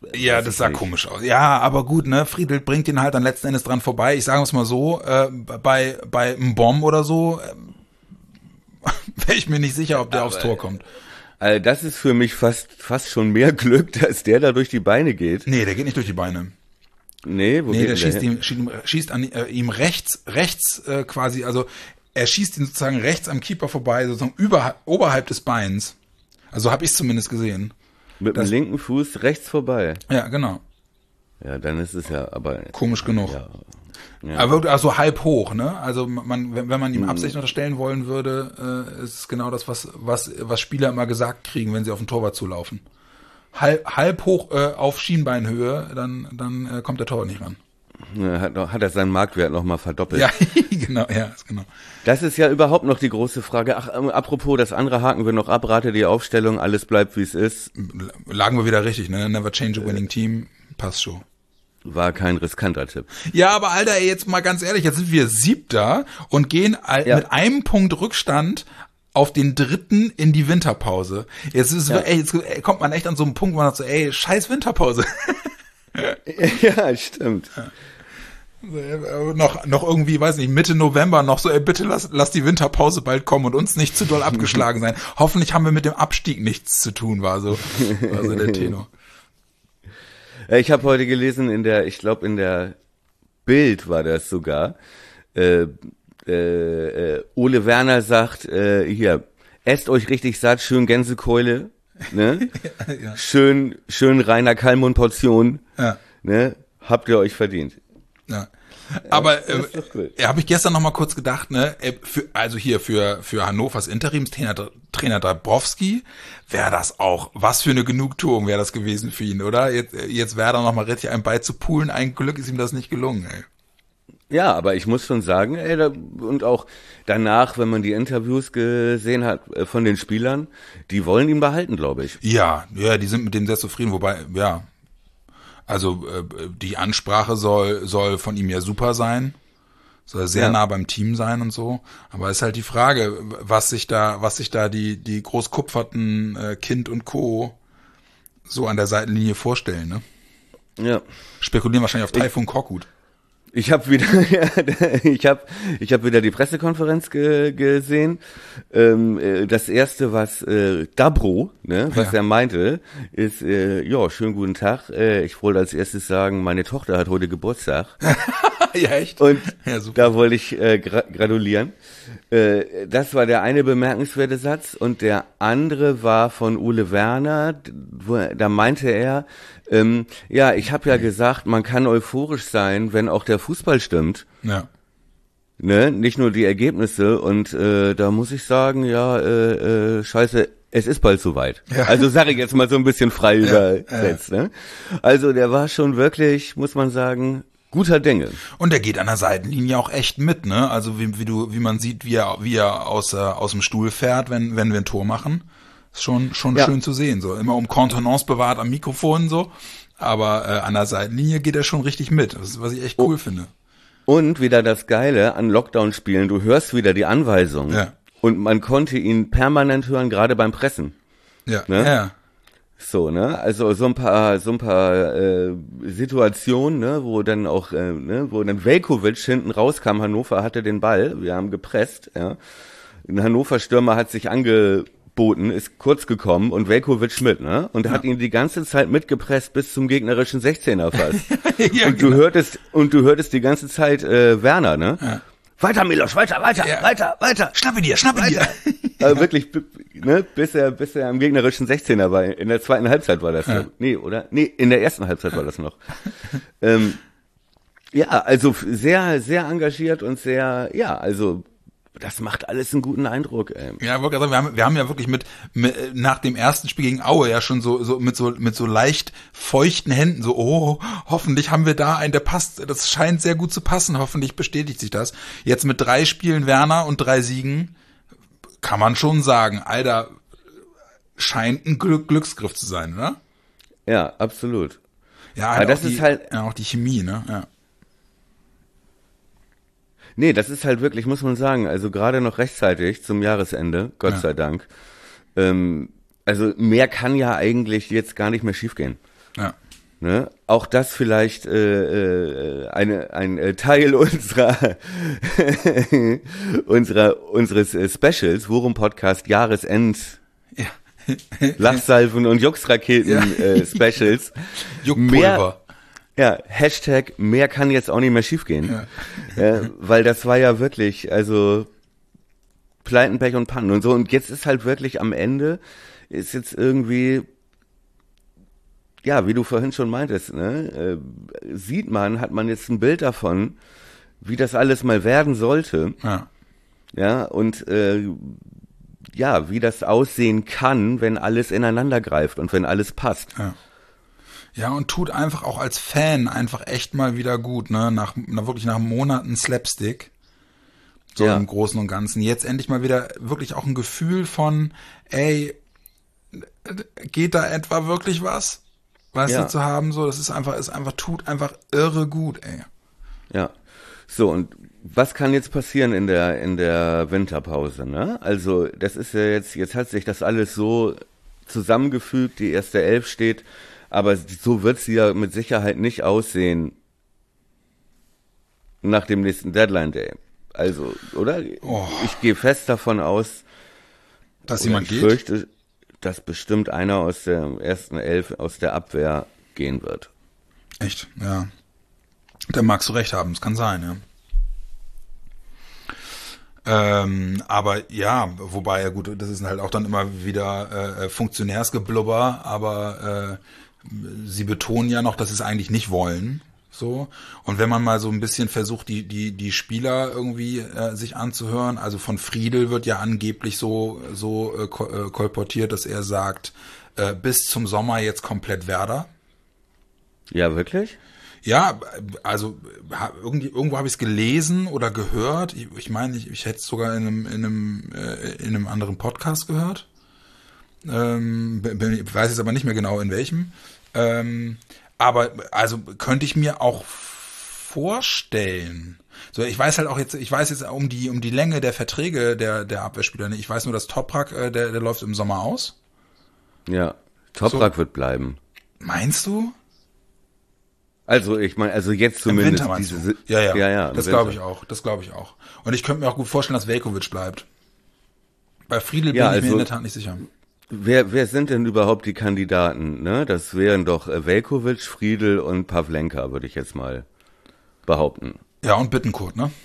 Ja, das sah komisch aus. Ja, aber gut, ne, Friedel bringt ihn halt dann letzten Endes dran vorbei. Ich sage es mal so, äh, bei bei einem Bomb oder so äh, wäre ich mir nicht sicher, ob der aber aufs Tor kommt. Also das ist für mich fast fast schon mehr Glück, dass der da durch die Beine geht. Nee, der geht nicht durch die Beine. Nee, wo nee, geht der der schießt, hin? ihm, schießt, ihm, schießt an äh, ihm rechts, rechts äh, quasi, also er schießt ihn sozusagen rechts am Keeper vorbei, sozusagen über, oberhalb des Beins. Also habe ich es zumindest gesehen. Mit das, dem linken Fuß rechts vorbei. Ja, genau. Ja, dann ist es ja aber... Komisch genug. Ja, ja. Aber wirklich also halb hoch, ne? Also man, wenn, wenn man ihm Absicht unterstellen wollen würde, äh, ist es genau das, was, was, was Spieler immer gesagt kriegen, wenn sie auf den Torwart zulaufen. Halb, halb hoch äh, auf Schienbeinhöhe, dann, dann äh, kommt der Torwart nicht ran. Ja, hat, hat er seinen Marktwert nochmal verdoppelt. Ja, genau, ja, genau. Das ist ja überhaupt noch die große Frage. Ach, ähm, apropos, das andere haken wir noch ab, rate die Aufstellung, alles bleibt wie es ist. Lagen wir wieder richtig, ne? Never change a winning team, passt schon. War kein riskanter Tipp. Ja, aber Alter, ey, jetzt mal ganz ehrlich, jetzt sind wir Siebter und gehen ja. mit einem Punkt Rückstand auf den dritten in die Winterpause. Jetzt ist ja. ey, jetzt kommt man echt an so einen Punkt, wo man sagt so, ey, scheiß Winterpause. Ja, stimmt. Ja. Noch, noch irgendwie, weiß nicht, Mitte November noch so, ey, bitte lass, lass die Winterpause bald kommen und uns nicht zu doll abgeschlagen sein. Hoffentlich haben wir mit dem Abstieg nichts zu tun, war so, war so der Tenor. Ich habe heute gelesen in der, ich glaube in der Bild war das sogar, äh, äh, Ole Werner sagt, äh, hier, esst euch richtig satt, schön Gänsekeule, ne? Ja, ja. Schön, schön Rainer Kallmund Portion, ja. Ne? Habt ihr euch verdient. Ja. Aber äh, äh, habe ich gestern noch mal kurz gedacht, ne, äh, für, also hier für für Hannovers Interimstrainer Trainer Dabrowski wäre das auch, was für eine Genugtuung wäre das gewesen für ihn, oder? Jetzt jetzt wäre da noch mal richtig ein beizupulen, ein Glück ist ihm das nicht gelungen, ey. Ja, aber ich muss schon sagen, ey, da, und auch danach, wenn man die Interviews gesehen hat äh, von den Spielern, die wollen ihn behalten, glaube ich. Ja, ja, die sind mit dem sehr zufrieden, wobei, ja, also äh, die Ansprache soll soll von ihm ja super sein, soll sehr ja. nah beim Team sein und so. Aber ist halt die Frage, was sich da was sich da die die großkupferten äh, Kind und Co. so an der Seitenlinie vorstellen, ne? Ja. Spekulieren wahrscheinlich auf Taifun Korkut. Ich habe wieder, ich habe, ich habe wieder die Pressekonferenz ge, gesehen. Ähm, das erste, was äh, Dabro, ne, was ja. er meinte, ist, äh, ja, schönen guten Tag. Äh, ich wollte als erstes sagen, meine Tochter hat heute Geburtstag. Ja, echt? Und ja, super. Da wollte ich äh, gra- gratulieren. Äh, das war der eine bemerkenswerte Satz. Und der andere war von Ole Werner. Wo, da meinte er, ähm, ja, ich habe ja gesagt, man kann euphorisch sein, wenn auch der Fußball stimmt. Ja. Ne, nicht nur die Ergebnisse. Und äh, da muss ich sagen, ja, äh, äh, scheiße, es ist bald soweit. Ja. Also sage ich jetzt mal so ein bisschen frei ja, übersetzt. Ja. Ne? Also der war schon wirklich, muss man sagen, guter Dinge. Und er geht an der Seitenlinie auch echt mit, ne? Also wie, wie du, wie man sieht, wie er, wie er aus, äh, aus dem Stuhl fährt, wenn, wenn wir ein Tor machen. Ist schon, schon ja. schön zu sehen, so. Immer um Kontenance bewahrt am Mikrofon, so. Aber, äh, an der Seitenlinie geht er schon richtig mit. Das ist, was ich echt cool oh. finde. Und wieder das Geile an Lockdown-Spielen. Du hörst wieder die Anweisungen. Ja. Und man konnte ihn permanent hören, gerade beim Pressen. Ja, ne? ja. So, ne, also so ein paar, so ein paar äh, Situationen, ne, wo dann auch, äh, ne, wo dann Veljković hinten rauskam, Hannover hatte den Ball, wir haben gepresst, ja, ein Hannover-Stürmer hat sich angeboten, ist kurz gekommen und Veljković mit, ne, und ja. hat ihn die ganze Zeit mitgepresst bis zum gegnerischen sechzehner fast. Ja, und genau. du hörtest, und du hörtest die ganze Zeit äh, Werner, ne. Ja. Weiter, Milos, weiter, weiter, ja. weiter, weiter. Schnapp ihn dir, schnapp ihn dir. Also wirklich, ne, bis er, bis er am gegnerischen sechzehner war. In der zweiten Halbzeit war das. Ja. Nee, oder? Nee, in der ersten Halbzeit war das noch. ähm, ja, also sehr, sehr engagiert und sehr, ja, also das macht alles einen guten Eindruck, ey. Ja, wir haben, wir haben ja wirklich mit, mit nach dem ersten Spiel gegen Aue ja schon so, so mit so mit so leicht feuchten Händen so, oh, hoffentlich haben wir da einen, der passt, das scheint sehr gut zu passen, hoffentlich bestätigt sich das. Jetzt mit drei Spielen Werner und drei Siegen kann man schon sagen, Alter, scheint ein Glück, Glücksgriff zu sein, oder? Ja, absolut. Ja, halt aber das die, ist halt ja, auch die Chemie, ne? Ja. Nee, das ist halt wirklich, muss man sagen, also gerade noch rechtzeitig zum Jahresende, Gott ja. sei Dank. Ähm, also mehr kann ja eigentlich jetzt gar nicht mehr schiefgehen. Ja. Ne? Auch das vielleicht äh, äh, eine, ein äh, Teil unserer, unserer unseres äh, Specials, Worum Podcast Jahresend, Ja. Lachsalven und Juxraketen Ja. äh, Specials. Juckpulver. Ja, Hashtag, mehr kann jetzt auch nicht mehr schiefgehen. Ja. Äh, weil das war ja wirklich, also Pleiten, Pech und Pannen und so. Und jetzt ist halt wirklich am Ende, ist jetzt irgendwie, ja, wie du vorhin schon meintest, ne, äh, sieht man, hat man jetzt ein Bild davon, wie das alles mal werden sollte. Ja. Ja, und äh, ja, wie das aussehen kann, wenn alles ineinander greift und wenn alles passt. Ja. Ja, und tut einfach auch als Fan einfach echt mal wieder gut, ne? Nach, nach wirklich nach Monaten Slapstick. So Ja. im Großen und Ganzen. Jetzt endlich mal wieder wirklich auch ein Gefühl von, ey, geht da etwa wirklich was? Weißt Ja. du, zu haben, so, das ist einfach, ist einfach, tut einfach irre gut, ey. Ja. So, und was kann jetzt passieren in der in der Winterpause, ne? Also, das ist ja jetzt, jetzt hat sich das alles so zusammengefügt, die erste Elf steht, aber so wird sie ja mit Sicherheit nicht aussehen nach dem nächsten Deadline Day. Also, oder? Oh. Ich gehe fest davon aus, Dass oder jemand ich geht? fürchte, dass bestimmt einer aus der ersten Elf, aus der Abwehr gehen wird. Echt, ja. Da magst du recht haben, es kann sein, ja. Ähm, aber ja, wobei, ja gut, das ist halt auch dann immer wieder äh, Funktionärsgeblubber, aber äh, sie betonen ja noch, dass sie es eigentlich nicht wollen. So. Und wenn man mal so ein bisschen versucht, die, die, die Spieler irgendwie äh, sich anzuhören, also von Friedel wird ja angeblich so, so äh, ko- äh, kolportiert, dass er sagt, äh, bis zum Sommer jetzt komplett Werder. Ja, wirklich? Ja, also ha- irgendwie, irgendwo habe ich es gelesen oder gehört. Ich, ich meine, ich, ich hätte es sogar in einem, in einem, äh, in einem anderen Podcast gehört. Ähm, bin- ich weiß jetzt aber nicht mehr genau in welchem. Ähm, aber also könnte ich mir auch vorstellen. So, ich weiß halt auch jetzt, ich weiß jetzt um die um die Länge der Verträge der der Abwehrspieler nicht. Ich weiß nur, dass Toprak, äh, der der läuft im Sommer aus. Ja, Toprak wird bleiben. Meinst du? Also ich meine, also jetzt Im zumindest Winter meinst diese, du? Ja, ja, ja, ja im das Winter. glaube ich auch, das glaube ich auch. Und ich könnte mir auch gut vorstellen, dass Veljkovic bleibt. Bei Friedel Ja, bin ich mir also- in der Tat nicht sicher. Wer, wer sind denn überhaupt die Kandidaten? Ne, das wären doch äh, Veljkovic, Friedel und Pavlenka, würde ich jetzt mal behaupten. Ja, und Bittencourt, ne?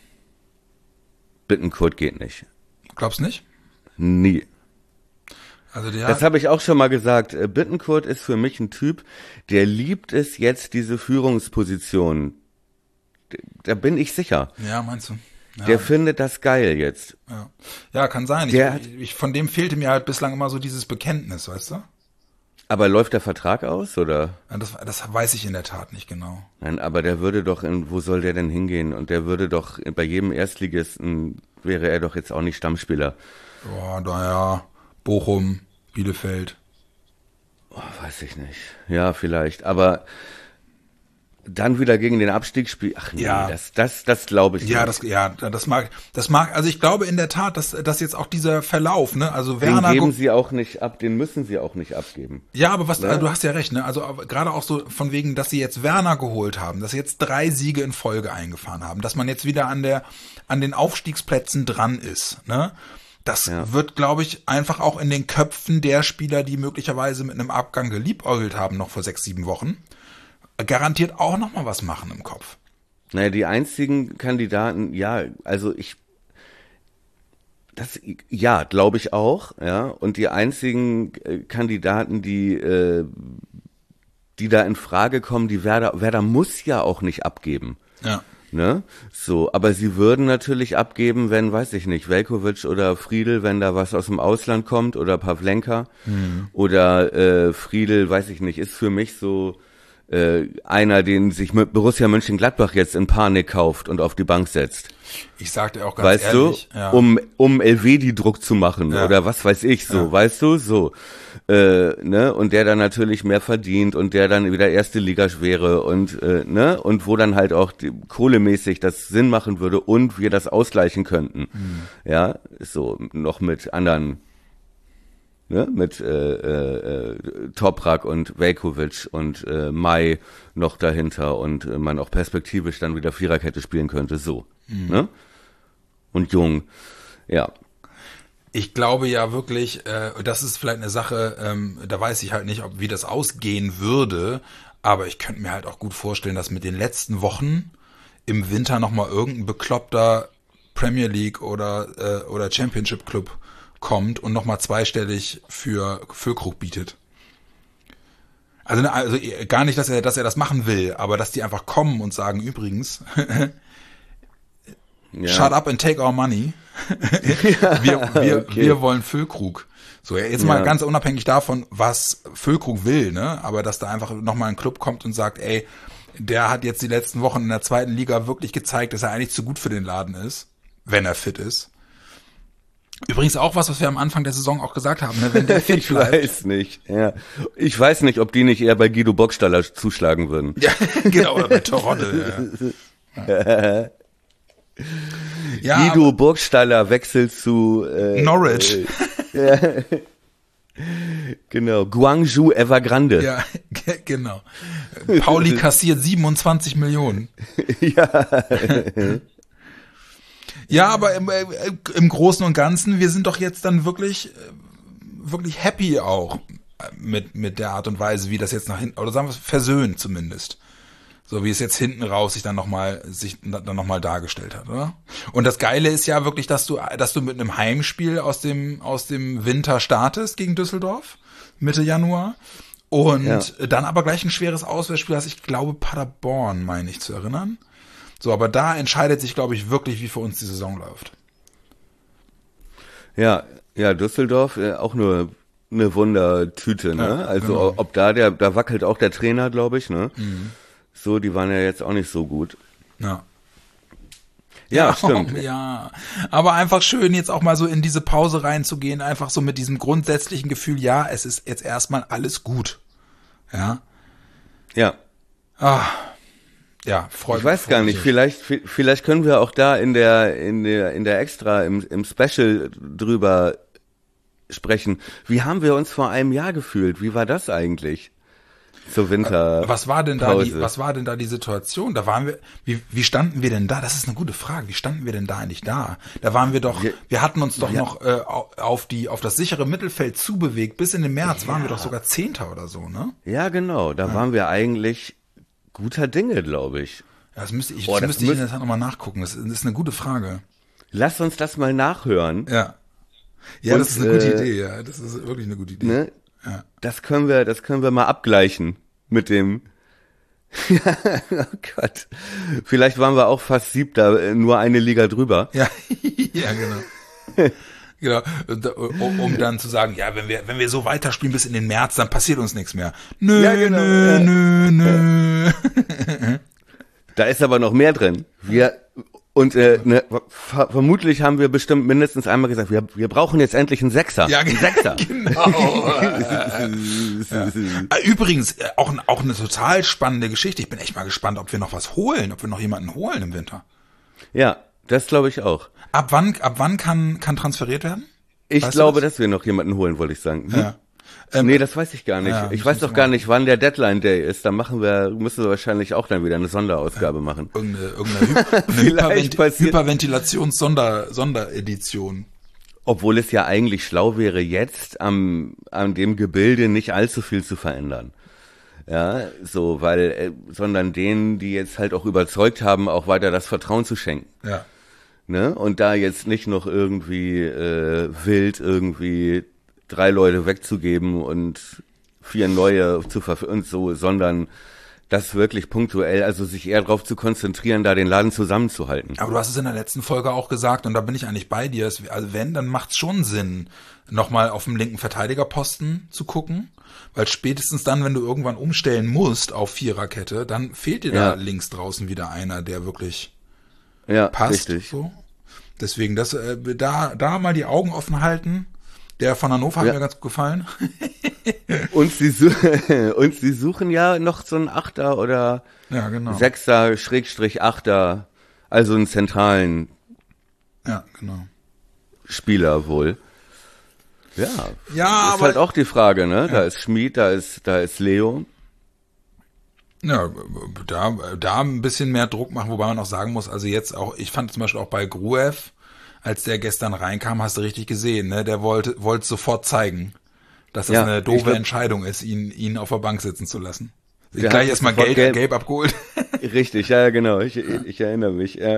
Bittencourt geht nicht, Glaubst nicht? nie. Also der Das habe ich auch schon mal gesagt. Äh, Bittencourt ist für mich ein Typ, der liebt es jetzt, diese Führungsposition. D- Da bin ich sicher. ja, meinst du? Ja, Der findet das geil jetzt. ja. ja, kann sein. Der hat- Ich, ich, von dem fehlte mir halt bislang immer so dieses Bekenntnis, weißt du? Aber läuft der Vertrag aus, oder? Ja, das, das weiß ich in der Tat nicht genau. Nein, aber der würde doch in, wo soll der denn hingehen? Und der würde doch, bei jedem Erstligisten wäre er doch jetzt auch nicht Stammspieler. Boah, naja, Bochum, Bielefeld. Oh, weiß ich nicht. Ja, vielleicht. Aber dann wieder gegen den Abstieg spielen. Ach nee, Ja. das, das, das glaube ich Ja, nicht. das, ja, das mag, das mag, also ich glaube in der Tat, dass, dass jetzt auch dieser Verlauf, ne, also Den Werner, geben Go- sie auch nicht ab, den müssen sie auch nicht abgeben. ja, aber was, Ne? also du hast ja recht, ne, also aber gerade auch so von wegen, dass sie jetzt Werner geholt haben, dass sie jetzt drei Siege in Folge eingefahren haben, dass man jetzt wieder an der, an den Aufstiegsplätzen dran ist, ne. Das Ja. wird, glaube ich, einfach auch in den Köpfen der Spieler, die möglicherweise mit einem Abgang geliebäugelt haben, noch vor sechs, sieben Wochen, garantiert auch noch mal was machen im Kopf. Naja, die einzigen Kandidaten, ja, also ich, das, ja, glaube ich auch, ja, und die einzigen äh, Kandidaten, die, äh, die da in Frage kommen, die Werder, Werder muss ja auch nicht abgeben, Ja. ne, so, aber sie würden natürlich abgeben, wenn, weiß ich nicht, Veljkovic oder Friedel, wenn da was aus dem Ausland kommt, oder Pavlenka, oder äh, Friedel, weiß ich nicht, ist für mich so, äh, einer, den sich mit Borussia Mönchengladbach jetzt in Panik kauft und auf die Bank setzt. Ich sagte auch ganz Weißt ehrlich, du? ja. Um, um Elvedi-Druck zu machen Ja. oder was weiß ich so, Ja. weißt du? So. Äh, ne? Und der dann natürlich mehr verdient und der dann wieder erste Liga wäre und, äh, ne? Und wo dann halt auch die, kohlemäßig das Sinn machen würde und wir das ausgleichen könnten. Mhm. Ja, so, noch mit anderen Ne? Mit äh, äh, Toprak und Veljkovic und äh, Mai noch dahinter und äh, man auch perspektivisch dann wieder Viererkette spielen könnte, so. Mhm. Ne? Und Jung, ja. Ich glaube ja wirklich, äh, das ist vielleicht eine Sache, ähm, da weiß ich halt nicht, ob wie das ausgehen würde, aber ich könnte mir halt auch gut vorstellen, dass mit den letzten Wochen im Winter nochmal irgendein bekloppter Premier League oder äh, oder Championship Club kommt und nochmal zweistellig für Füllkrug bietet. Also, ne, also gar nicht, dass er, dass er das machen will, aber dass die einfach kommen und sagen, übrigens, ja. Shut up and take our money. wir, wir, okay. wir wollen Füllkrug. So, jetzt mal ja. ganz unabhängig davon, was Füllkrug will, ne, aber dass da einfach nochmal ein Club kommt und sagt, ey, der hat jetzt die letzten Wochen in der zweiten Liga wirklich gezeigt, dass er eigentlich zu gut für den Laden ist, wenn er fit ist. Übrigens auch was, was wir am Anfang der Saison auch gesagt haben, ne? Wenn der fit ich bleibt. weiß nicht, ja. Ich weiß nicht, ob die nicht eher bei Guido Burgstaller zuschlagen würden. Ja, genau, oder bei Toronto, ja. ja. ja Guido Burgstaller wechselt zu äh, Norwich. Äh, ja. Genau, Guangzhou Evergrande. Ja, genau. Pauli kassiert siebenundzwanzig Millionen. Ja. Ja, aber im, im Großen und Ganzen, wir sind doch jetzt dann wirklich, wirklich happy auch mit, mit der Art und Weise, wie das jetzt nach hinten, oder sagen wir es, versöhnt zumindest. So wie es jetzt hinten raus sich dann nochmal, sich dann nochmal dargestellt hat, oder? Und das Geile ist ja wirklich, dass du, dass du mit einem Heimspiel aus dem, aus dem Winter startest gegen Düsseldorf, Mitte Januar. Und ja. dann aber gleich ein schweres Auswärtsspiel hast, ich glaube Paderborn, meine ich zu erinnern. So, aber da entscheidet sich, glaube ich, wirklich, wie für uns die Saison läuft. Ja, ja, Düsseldorf, äh, auch nur eine Wundertüte, ne? Ja, also genau. ob da der, da wackelt auch der Trainer, glaube ich, ne? Mhm. So, die waren ja jetzt auch nicht so gut. Ja. Ja, ja, stimmt. Ja, aber einfach schön, jetzt auch mal so in diese Pause reinzugehen, einfach so mit diesem grundsätzlichen Gefühl, ja, es ist jetzt erstmal alles gut. Ja. Ja. Ah. Ja, freut mich. Ich weiß gar nicht, vielleicht, vielleicht können wir auch da in der, in der, in der Extra, im, im Special drüber sprechen. Wie haben wir uns vor einem Jahr gefühlt? Wie war das eigentlich? Zur Winter. Was war denn da die, was war denn da die Situation? Da waren wir, wie, wie standen wir denn da? Das ist eine gute Frage. Wie standen wir denn da eigentlich da? Da waren wir doch, wir, wir hatten uns doch ja. noch äh, auf die, auf das sichere Mittelfeld zubewegt. Bis in den März ja. waren wir doch sogar Zehnter oder so, ne? Ja, genau. Da ja. waren wir eigentlich guter Dinge, glaube ich. Ja, das müsste ich, oh, das, das müsste ich in der Tat nochmal nachgucken. Das ist, das ist eine gute Frage. Lass uns das mal nachhören. Ja. Ja, und, das ist eine gute äh, Idee, ja. Das ist wirklich eine gute Idee. Ne? Ja. Das können wir, das können wir mal abgleichen mit dem, oh Gott. Vielleicht waren wir auch fast Siebter, nur eine Liga drüber. Ja, ja, genau. Genau, um, um dann zu sagen, ja, wenn wir, wenn wir so weiterspielen bis in den März, dann passiert uns nichts mehr. Nö, ja, genau, nö, ja. nö, nö. Da ist aber noch mehr drin. Wir, und äh, ne, ver- vermutlich haben wir bestimmt mindestens einmal gesagt, wir, wir brauchen jetzt endlich einen Sechser. Ja, einen Sechser. Genau. ja. Übrigens, auch, auch eine total spannende Geschichte. Ich bin echt mal gespannt, ob wir noch was holen, ob wir noch jemanden holen im Winter. Ja, das glaube ich auch. Ab wann, ab wann kann, kann transferiert werden? Ich weißt glaube, das? dass wir noch jemanden holen, wollte ich sagen. Hm? Ja. Ähm, nee, das weiß ich gar nicht. Ja, ich weiß doch gar nicht, wann der Deadline Day ist. Da machen wir, müssen wir wahrscheinlich auch dann wieder eine Sonderausgabe ja, machen. Irgendeine, irgendeine Hypervent- Hyperventilations-Sonder, Sonderedition. Obwohl es ja eigentlich schlau wäre, jetzt am, an dem Gebilde nicht allzu viel zu verändern. Ja, so, weil, äh, sondern denen, die jetzt halt auch überzeugt haben, auch weiter das Vertrauen zu schenken. Ja. Ne? Und da jetzt nicht noch irgendwie äh, wild irgendwie drei Leute wegzugeben und vier neue zu verf- und so, sondern das wirklich punktuell, also sich eher darauf zu konzentrieren, da den Laden zusammenzuhalten. Aber du hast es in der letzten Folge auch gesagt und da bin ich eigentlich bei dir. Also wenn, dann macht es schon Sinn, nochmal auf dem linken Verteidigerposten zu gucken, weil spätestens dann, wenn du irgendwann umstellen musst auf Viererkette, dann fehlt dir ja. da links draußen wieder einer, der wirklich ja, passt. Richtig. So. Deswegen, das, äh, da, da mal die Augen offen halten. Der von Hannover ja. hat mir ganz gut gefallen. und sie su- und sie suchen ja noch so einen Achter oder ja, genau. Sechser, Schrägstrich Achter, also einen zentralen ja, genau. Spieler wohl. Ja, Ja, ist aber halt auch die Frage, ne? Da ist Schmid, da ist, da ist Leo. ja, da, da ein bisschen mehr Druck machen, wobei man auch sagen muss, also jetzt auch, ich fand zum Beispiel auch bei Gruev, als der gestern reinkam, hast du richtig gesehen, ne? Der wollte, wollte sofort zeigen, dass das Ja, eine ich doofe glaub- Entscheidung ist, ihn, ihn auf der Bank sitzen zu lassen. Der Gleich hat erstmal sofort Geld, gelb- gelb abgeholt. Richtig, ja, genau. Ich, ich erinnere mich. Ja,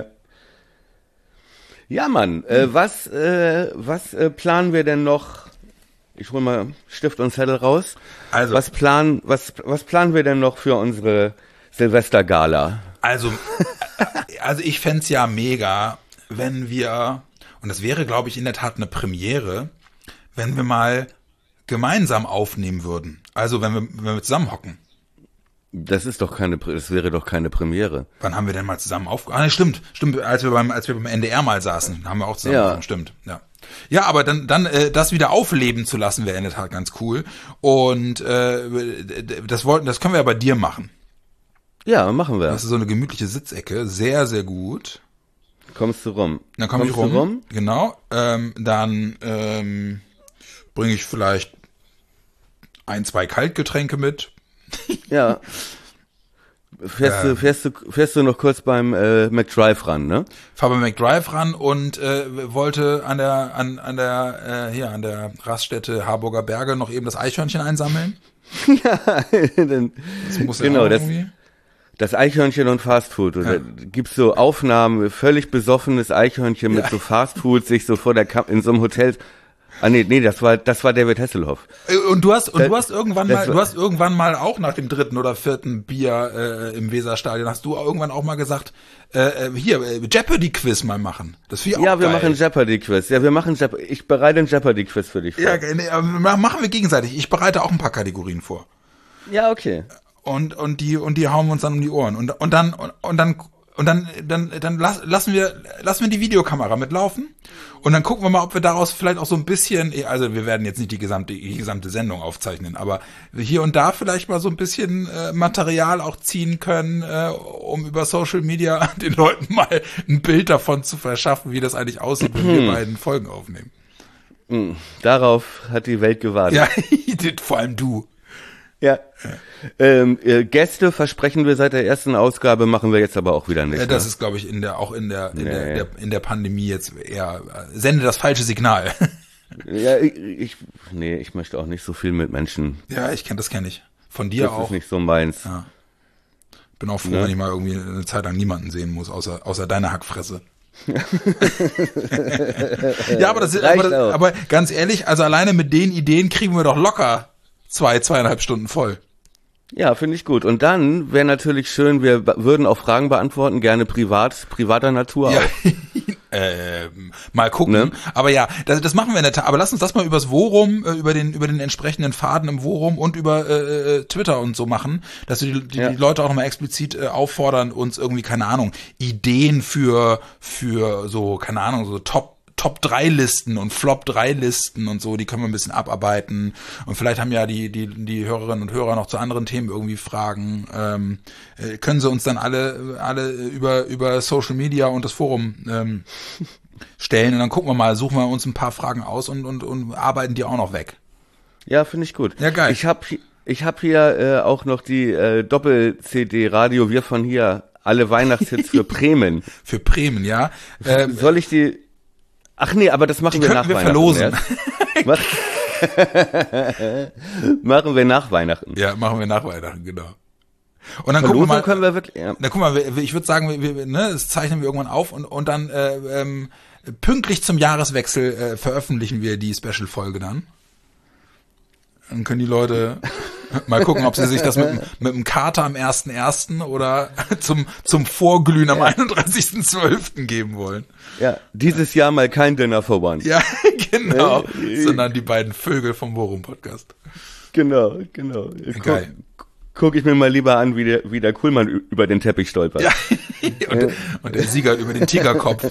ja Mann, äh, was, äh, was äh, planen wir denn noch? Ich hol mal Stift und Zettel raus. Also, Was planen, was, was planen wir denn noch für unsere Silvestergala? Also, also ich fänd's ja mega, wenn wir, und das wäre, glaube ich, in der Tat eine Premiere, wenn wir mal gemeinsam aufnehmen würden. Also wenn wir, wenn wir zusammen hocken. Das ist doch keine, Pre- das wäre doch keine Premiere. Wann haben wir denn mal zusammen auf? Ah, nee, stimmt, stimmt. Als wir beim, als wir beim N D R mal saßen, haben wir auch zusammen. Ja. Gefunden, stimmt, ja. Ja, aber dann, dann äh, das wieder aufleben zu lassen, wäre in der Tat ganz cool. Und äh, das wollten, das können wir ja bei dir machen. Ja, machen wir. Das ist so eine gemütliche Sitzecke, sehr, sehr gut. Kommst du rum? Dann komme ich Kommst rum. du rum? Genau. Ähm, dann ähm, bringe ich vielleicht ein, zwei Kaltgetränke mit. Ja. Fährst, Ähm. du, fährst, du, fährst du noch kurz beim äh, McDrive ran, ne? Fahr bei McDrive ran und äh, wollte an der an an der äh, hier an der Raststätte Harburger Berge noch eben das Eichhörnchen einsammeln. Ja, dann, Das muss genau, ja das, irgendwie. das Eichhörnchen und Fastfood. Und Ja. da gibt's so Aufnahmen, völlig besoffenes Eichhörnchen mit Ja. so Fastfood sich so vor der Kam in so einem Hotel. Ah nee, nee, das war das war David Hasselhoff. Äh, Und du hast und Das- du hast irgendwann das mal war- du hast irgendwann mal auch nach dem dritten oder vierten Bier äh, im Weserstadion hast du irgendwann auch mal gesagt, äh, äh, hier äh, Jeopardy Quiz mal machen. Das finde ich auch Ja, wir geil. machen Jeopardy Quiz. Ja, wir machen Jeopardy. Ich bereite ein Jeopardy Quiz für dich vor. Ja, nee, äh, machen wir gegenseitig. Ich bereite auch ein paar Kategorien vor. Ja, okay. Und und die und die hauen wir uns dann um die Ohren und und dann und, und dann und dann dann dann lass, lassen wir lassen wir die Videokamera mitlaufen und dann gucken wir mal, ob wir daraus vielleicht auch so ein bisschen, also wir werden jetzt nicht die gesamte die gesamte Sendung aufzeichnen, aber hier und da vielleicht mal so ein bisschen äh, Material auch ziehen können, äh, um über Social Media den Leuten mal ein Bild davon zu verschaffen, wie das eigentlich aussieht, wenn wir beiden Folgen aufnehmen. Darauf hat die Welt gewartet. Ja, vor allem du. Ja. Ähm, äh, Gäste versprechen wir seit der ersten Ausgabe, machen wir jetzt aber auch wieder nicht. Ja, das ne? ist, glaube ich, in der auch in der in, Nee. der, der in der Pandemie jetzt eher äh, sende das falsche Signal. Ja, ich, ich, nee, ich möchte auch nicht so viel mit Menschen. Ja, ich kenne das kenne ich. Von dir Das auch. ist nicht so meins. Ja. Bin auch froh, Ne? wenn ich mal irgendwie eine Zeit lang niemanden sehen muss, außer außer deine Hackfresse. Ja, aber das ist, Reicht aber, auch. aber ganz ehrlich, also alleine mit den Ideen kriegen wir doch locker zwei, zweieinhalb Stunden voll. Ja, finde ich gut. Und dann wäre natürlich schön, wir be- würden auch Fragen beantworten, gerne privat, privater Natur Ja. auch. ähm, mal gucken. Ne? Aber ja, das, das machen wir in der Tat. Aber lass uns das mal übers Forum, äh, über den über den entsprechenden Faden im Forum und über äh, äh, Twitter und so machen, dass wir die, die, Ja. die Leute auch nochmal explizit äh, auffordern, uns irgendwie, keine Ahnung, Ideen für für so, keine Ahnung, so Top Top drei Listen und Flop drei Listen und so, die können wir ein bisschen abarbeiten. Und vielleicht haben ja die die die Hörerinnen und Hörer noch zu anderen Themen irgendwie Fragen. Ähm, äh, können sie uns dann alle alle über über Social Media und das Forum ähm, stellen und dann gucken wir mal, suchen wir uns ein paar Fragen aus und und und arbeiten die auch noch weg. Ja, finde ich gut. Ja, geil. Ich habe ich hab hier äh, auch noch die äh, Doppel-C D Radio, wir von hier, alle Weihnachtshits für Bremen. Für Bremen, ja. Ähm, Soll ich die... Ach nee, aber das machen die wir nach könnten wir Weihnachten. verlosen. erst. Mach- machen wir nach Weihnachten. Ja, machen wir nach Weihnachten, genau. Und dann gucken wir Verlosen mal, können wir wirklich... Ja. na guck mal, wir- ich würde sagen, wir, wir, ne, das zeichnen wir irgendwann auf und und dann äh, ähm, pünktlich zum Jahreswechsel äh, veröffentlichen wir die Special-Folge dann. Dann können die Leute mal gucken, ob sie sich das mit, dem- mit dem Kater am ersten ersten oder zum zum Vorglühen am einunddreißigsten zwölften geben wollen. Ja, dieses Jahr mal kein Dinner for One. Ja, genau. Äh, Sondern die beiden Vögel vom Worum-Podcast. Genau, genau. Geil. Guck, guck ich mir mal lieber an, wie der, wie der Kuhlmann ü- über den Teppich stolpert. Ja. und, und der Sieger über den Tigerkopf.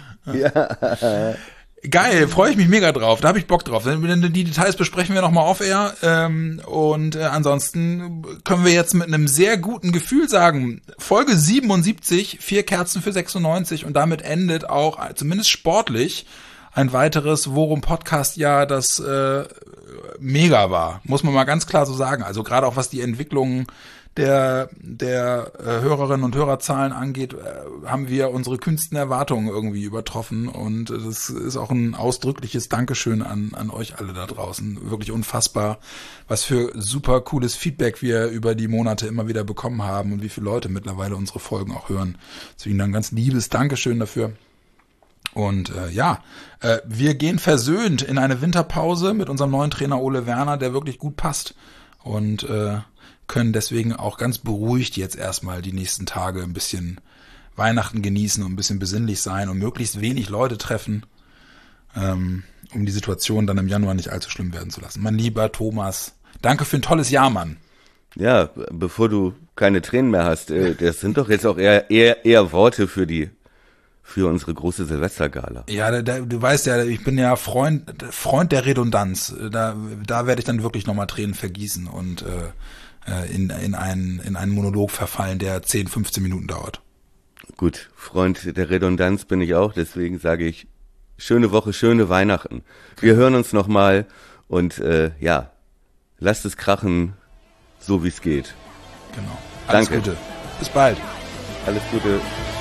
Geil, freue ich mich mega drauf. Da habe ich Bock drauf. Die Details besprechen wir nochmal off-air. Ähm, und äh, ansonsten können wir jetzt mit einem sehr guten Gefühl sagen, Folge siebenundsiebzig, vier Kerzen für sechsundneunzig und damit endet auch, äh, zumindest sportlich, ein weiteres Worum-Podcast-Jahr, das äh, mega war, muss man mal ganz klar so sagen. Also gerade auch was die Entwicklung der der äh, Hörerinnen und Hörerzahlen angeht, äh, haben wir unsere kühnsten Erwartungen irgendwie übertroffen und äh, das ist auch ein ausdrückliches Dankeschön an an euch alle da draußen. Wirklich unfassbar, was für super cooles Feedback wir über die Monate immer wieder bekommen haben und wie viele Leute mittlerweile unsere Folgen auch hören. Deswegen ein ganz liebes Dankeschön dafür. Und äh, ja, äh, wir gehen versöhnt in eine Winterpause mit unserem neuen Trainer Ole Werner, der wirklich gut passt und äh, können deswegen auch ganz beruhigt jetzt erstmal die nächsten Tage ein bisschen Weihnachten genießen und ein bisschen besinnlich sein und möglichst wenig Leute treffen, ähm, um die Situation dann im Januar nicht allzu schlimm werden zu lassen. Mein lieber Thomas, danke für ein tolles Jahr, Mann. Ja, bevor du keine Tränen mehr hast, äh, das sind doch jetzt auch eher eher eher Worte für die für unsere große Silvestergala. Ja, da, da, du weißt ja, ich bin ja Freund Freund der Redundanz. Da da werde ich dann wirklich nochmal Tränen vergießen und äh, in in einen in einen Monolog verfallen, der zehn, fünfzehn Minuten dauert. Gut, Freund der Redundanz bin ich auch, deswegen sage ich schöne Woche, schöne Weihnachten. Wir hören uns nochmal und äh, ja, lasst es krachen, so wie es geht. Genau. Alles Danke. Gute. Bis bald. Alles Gute.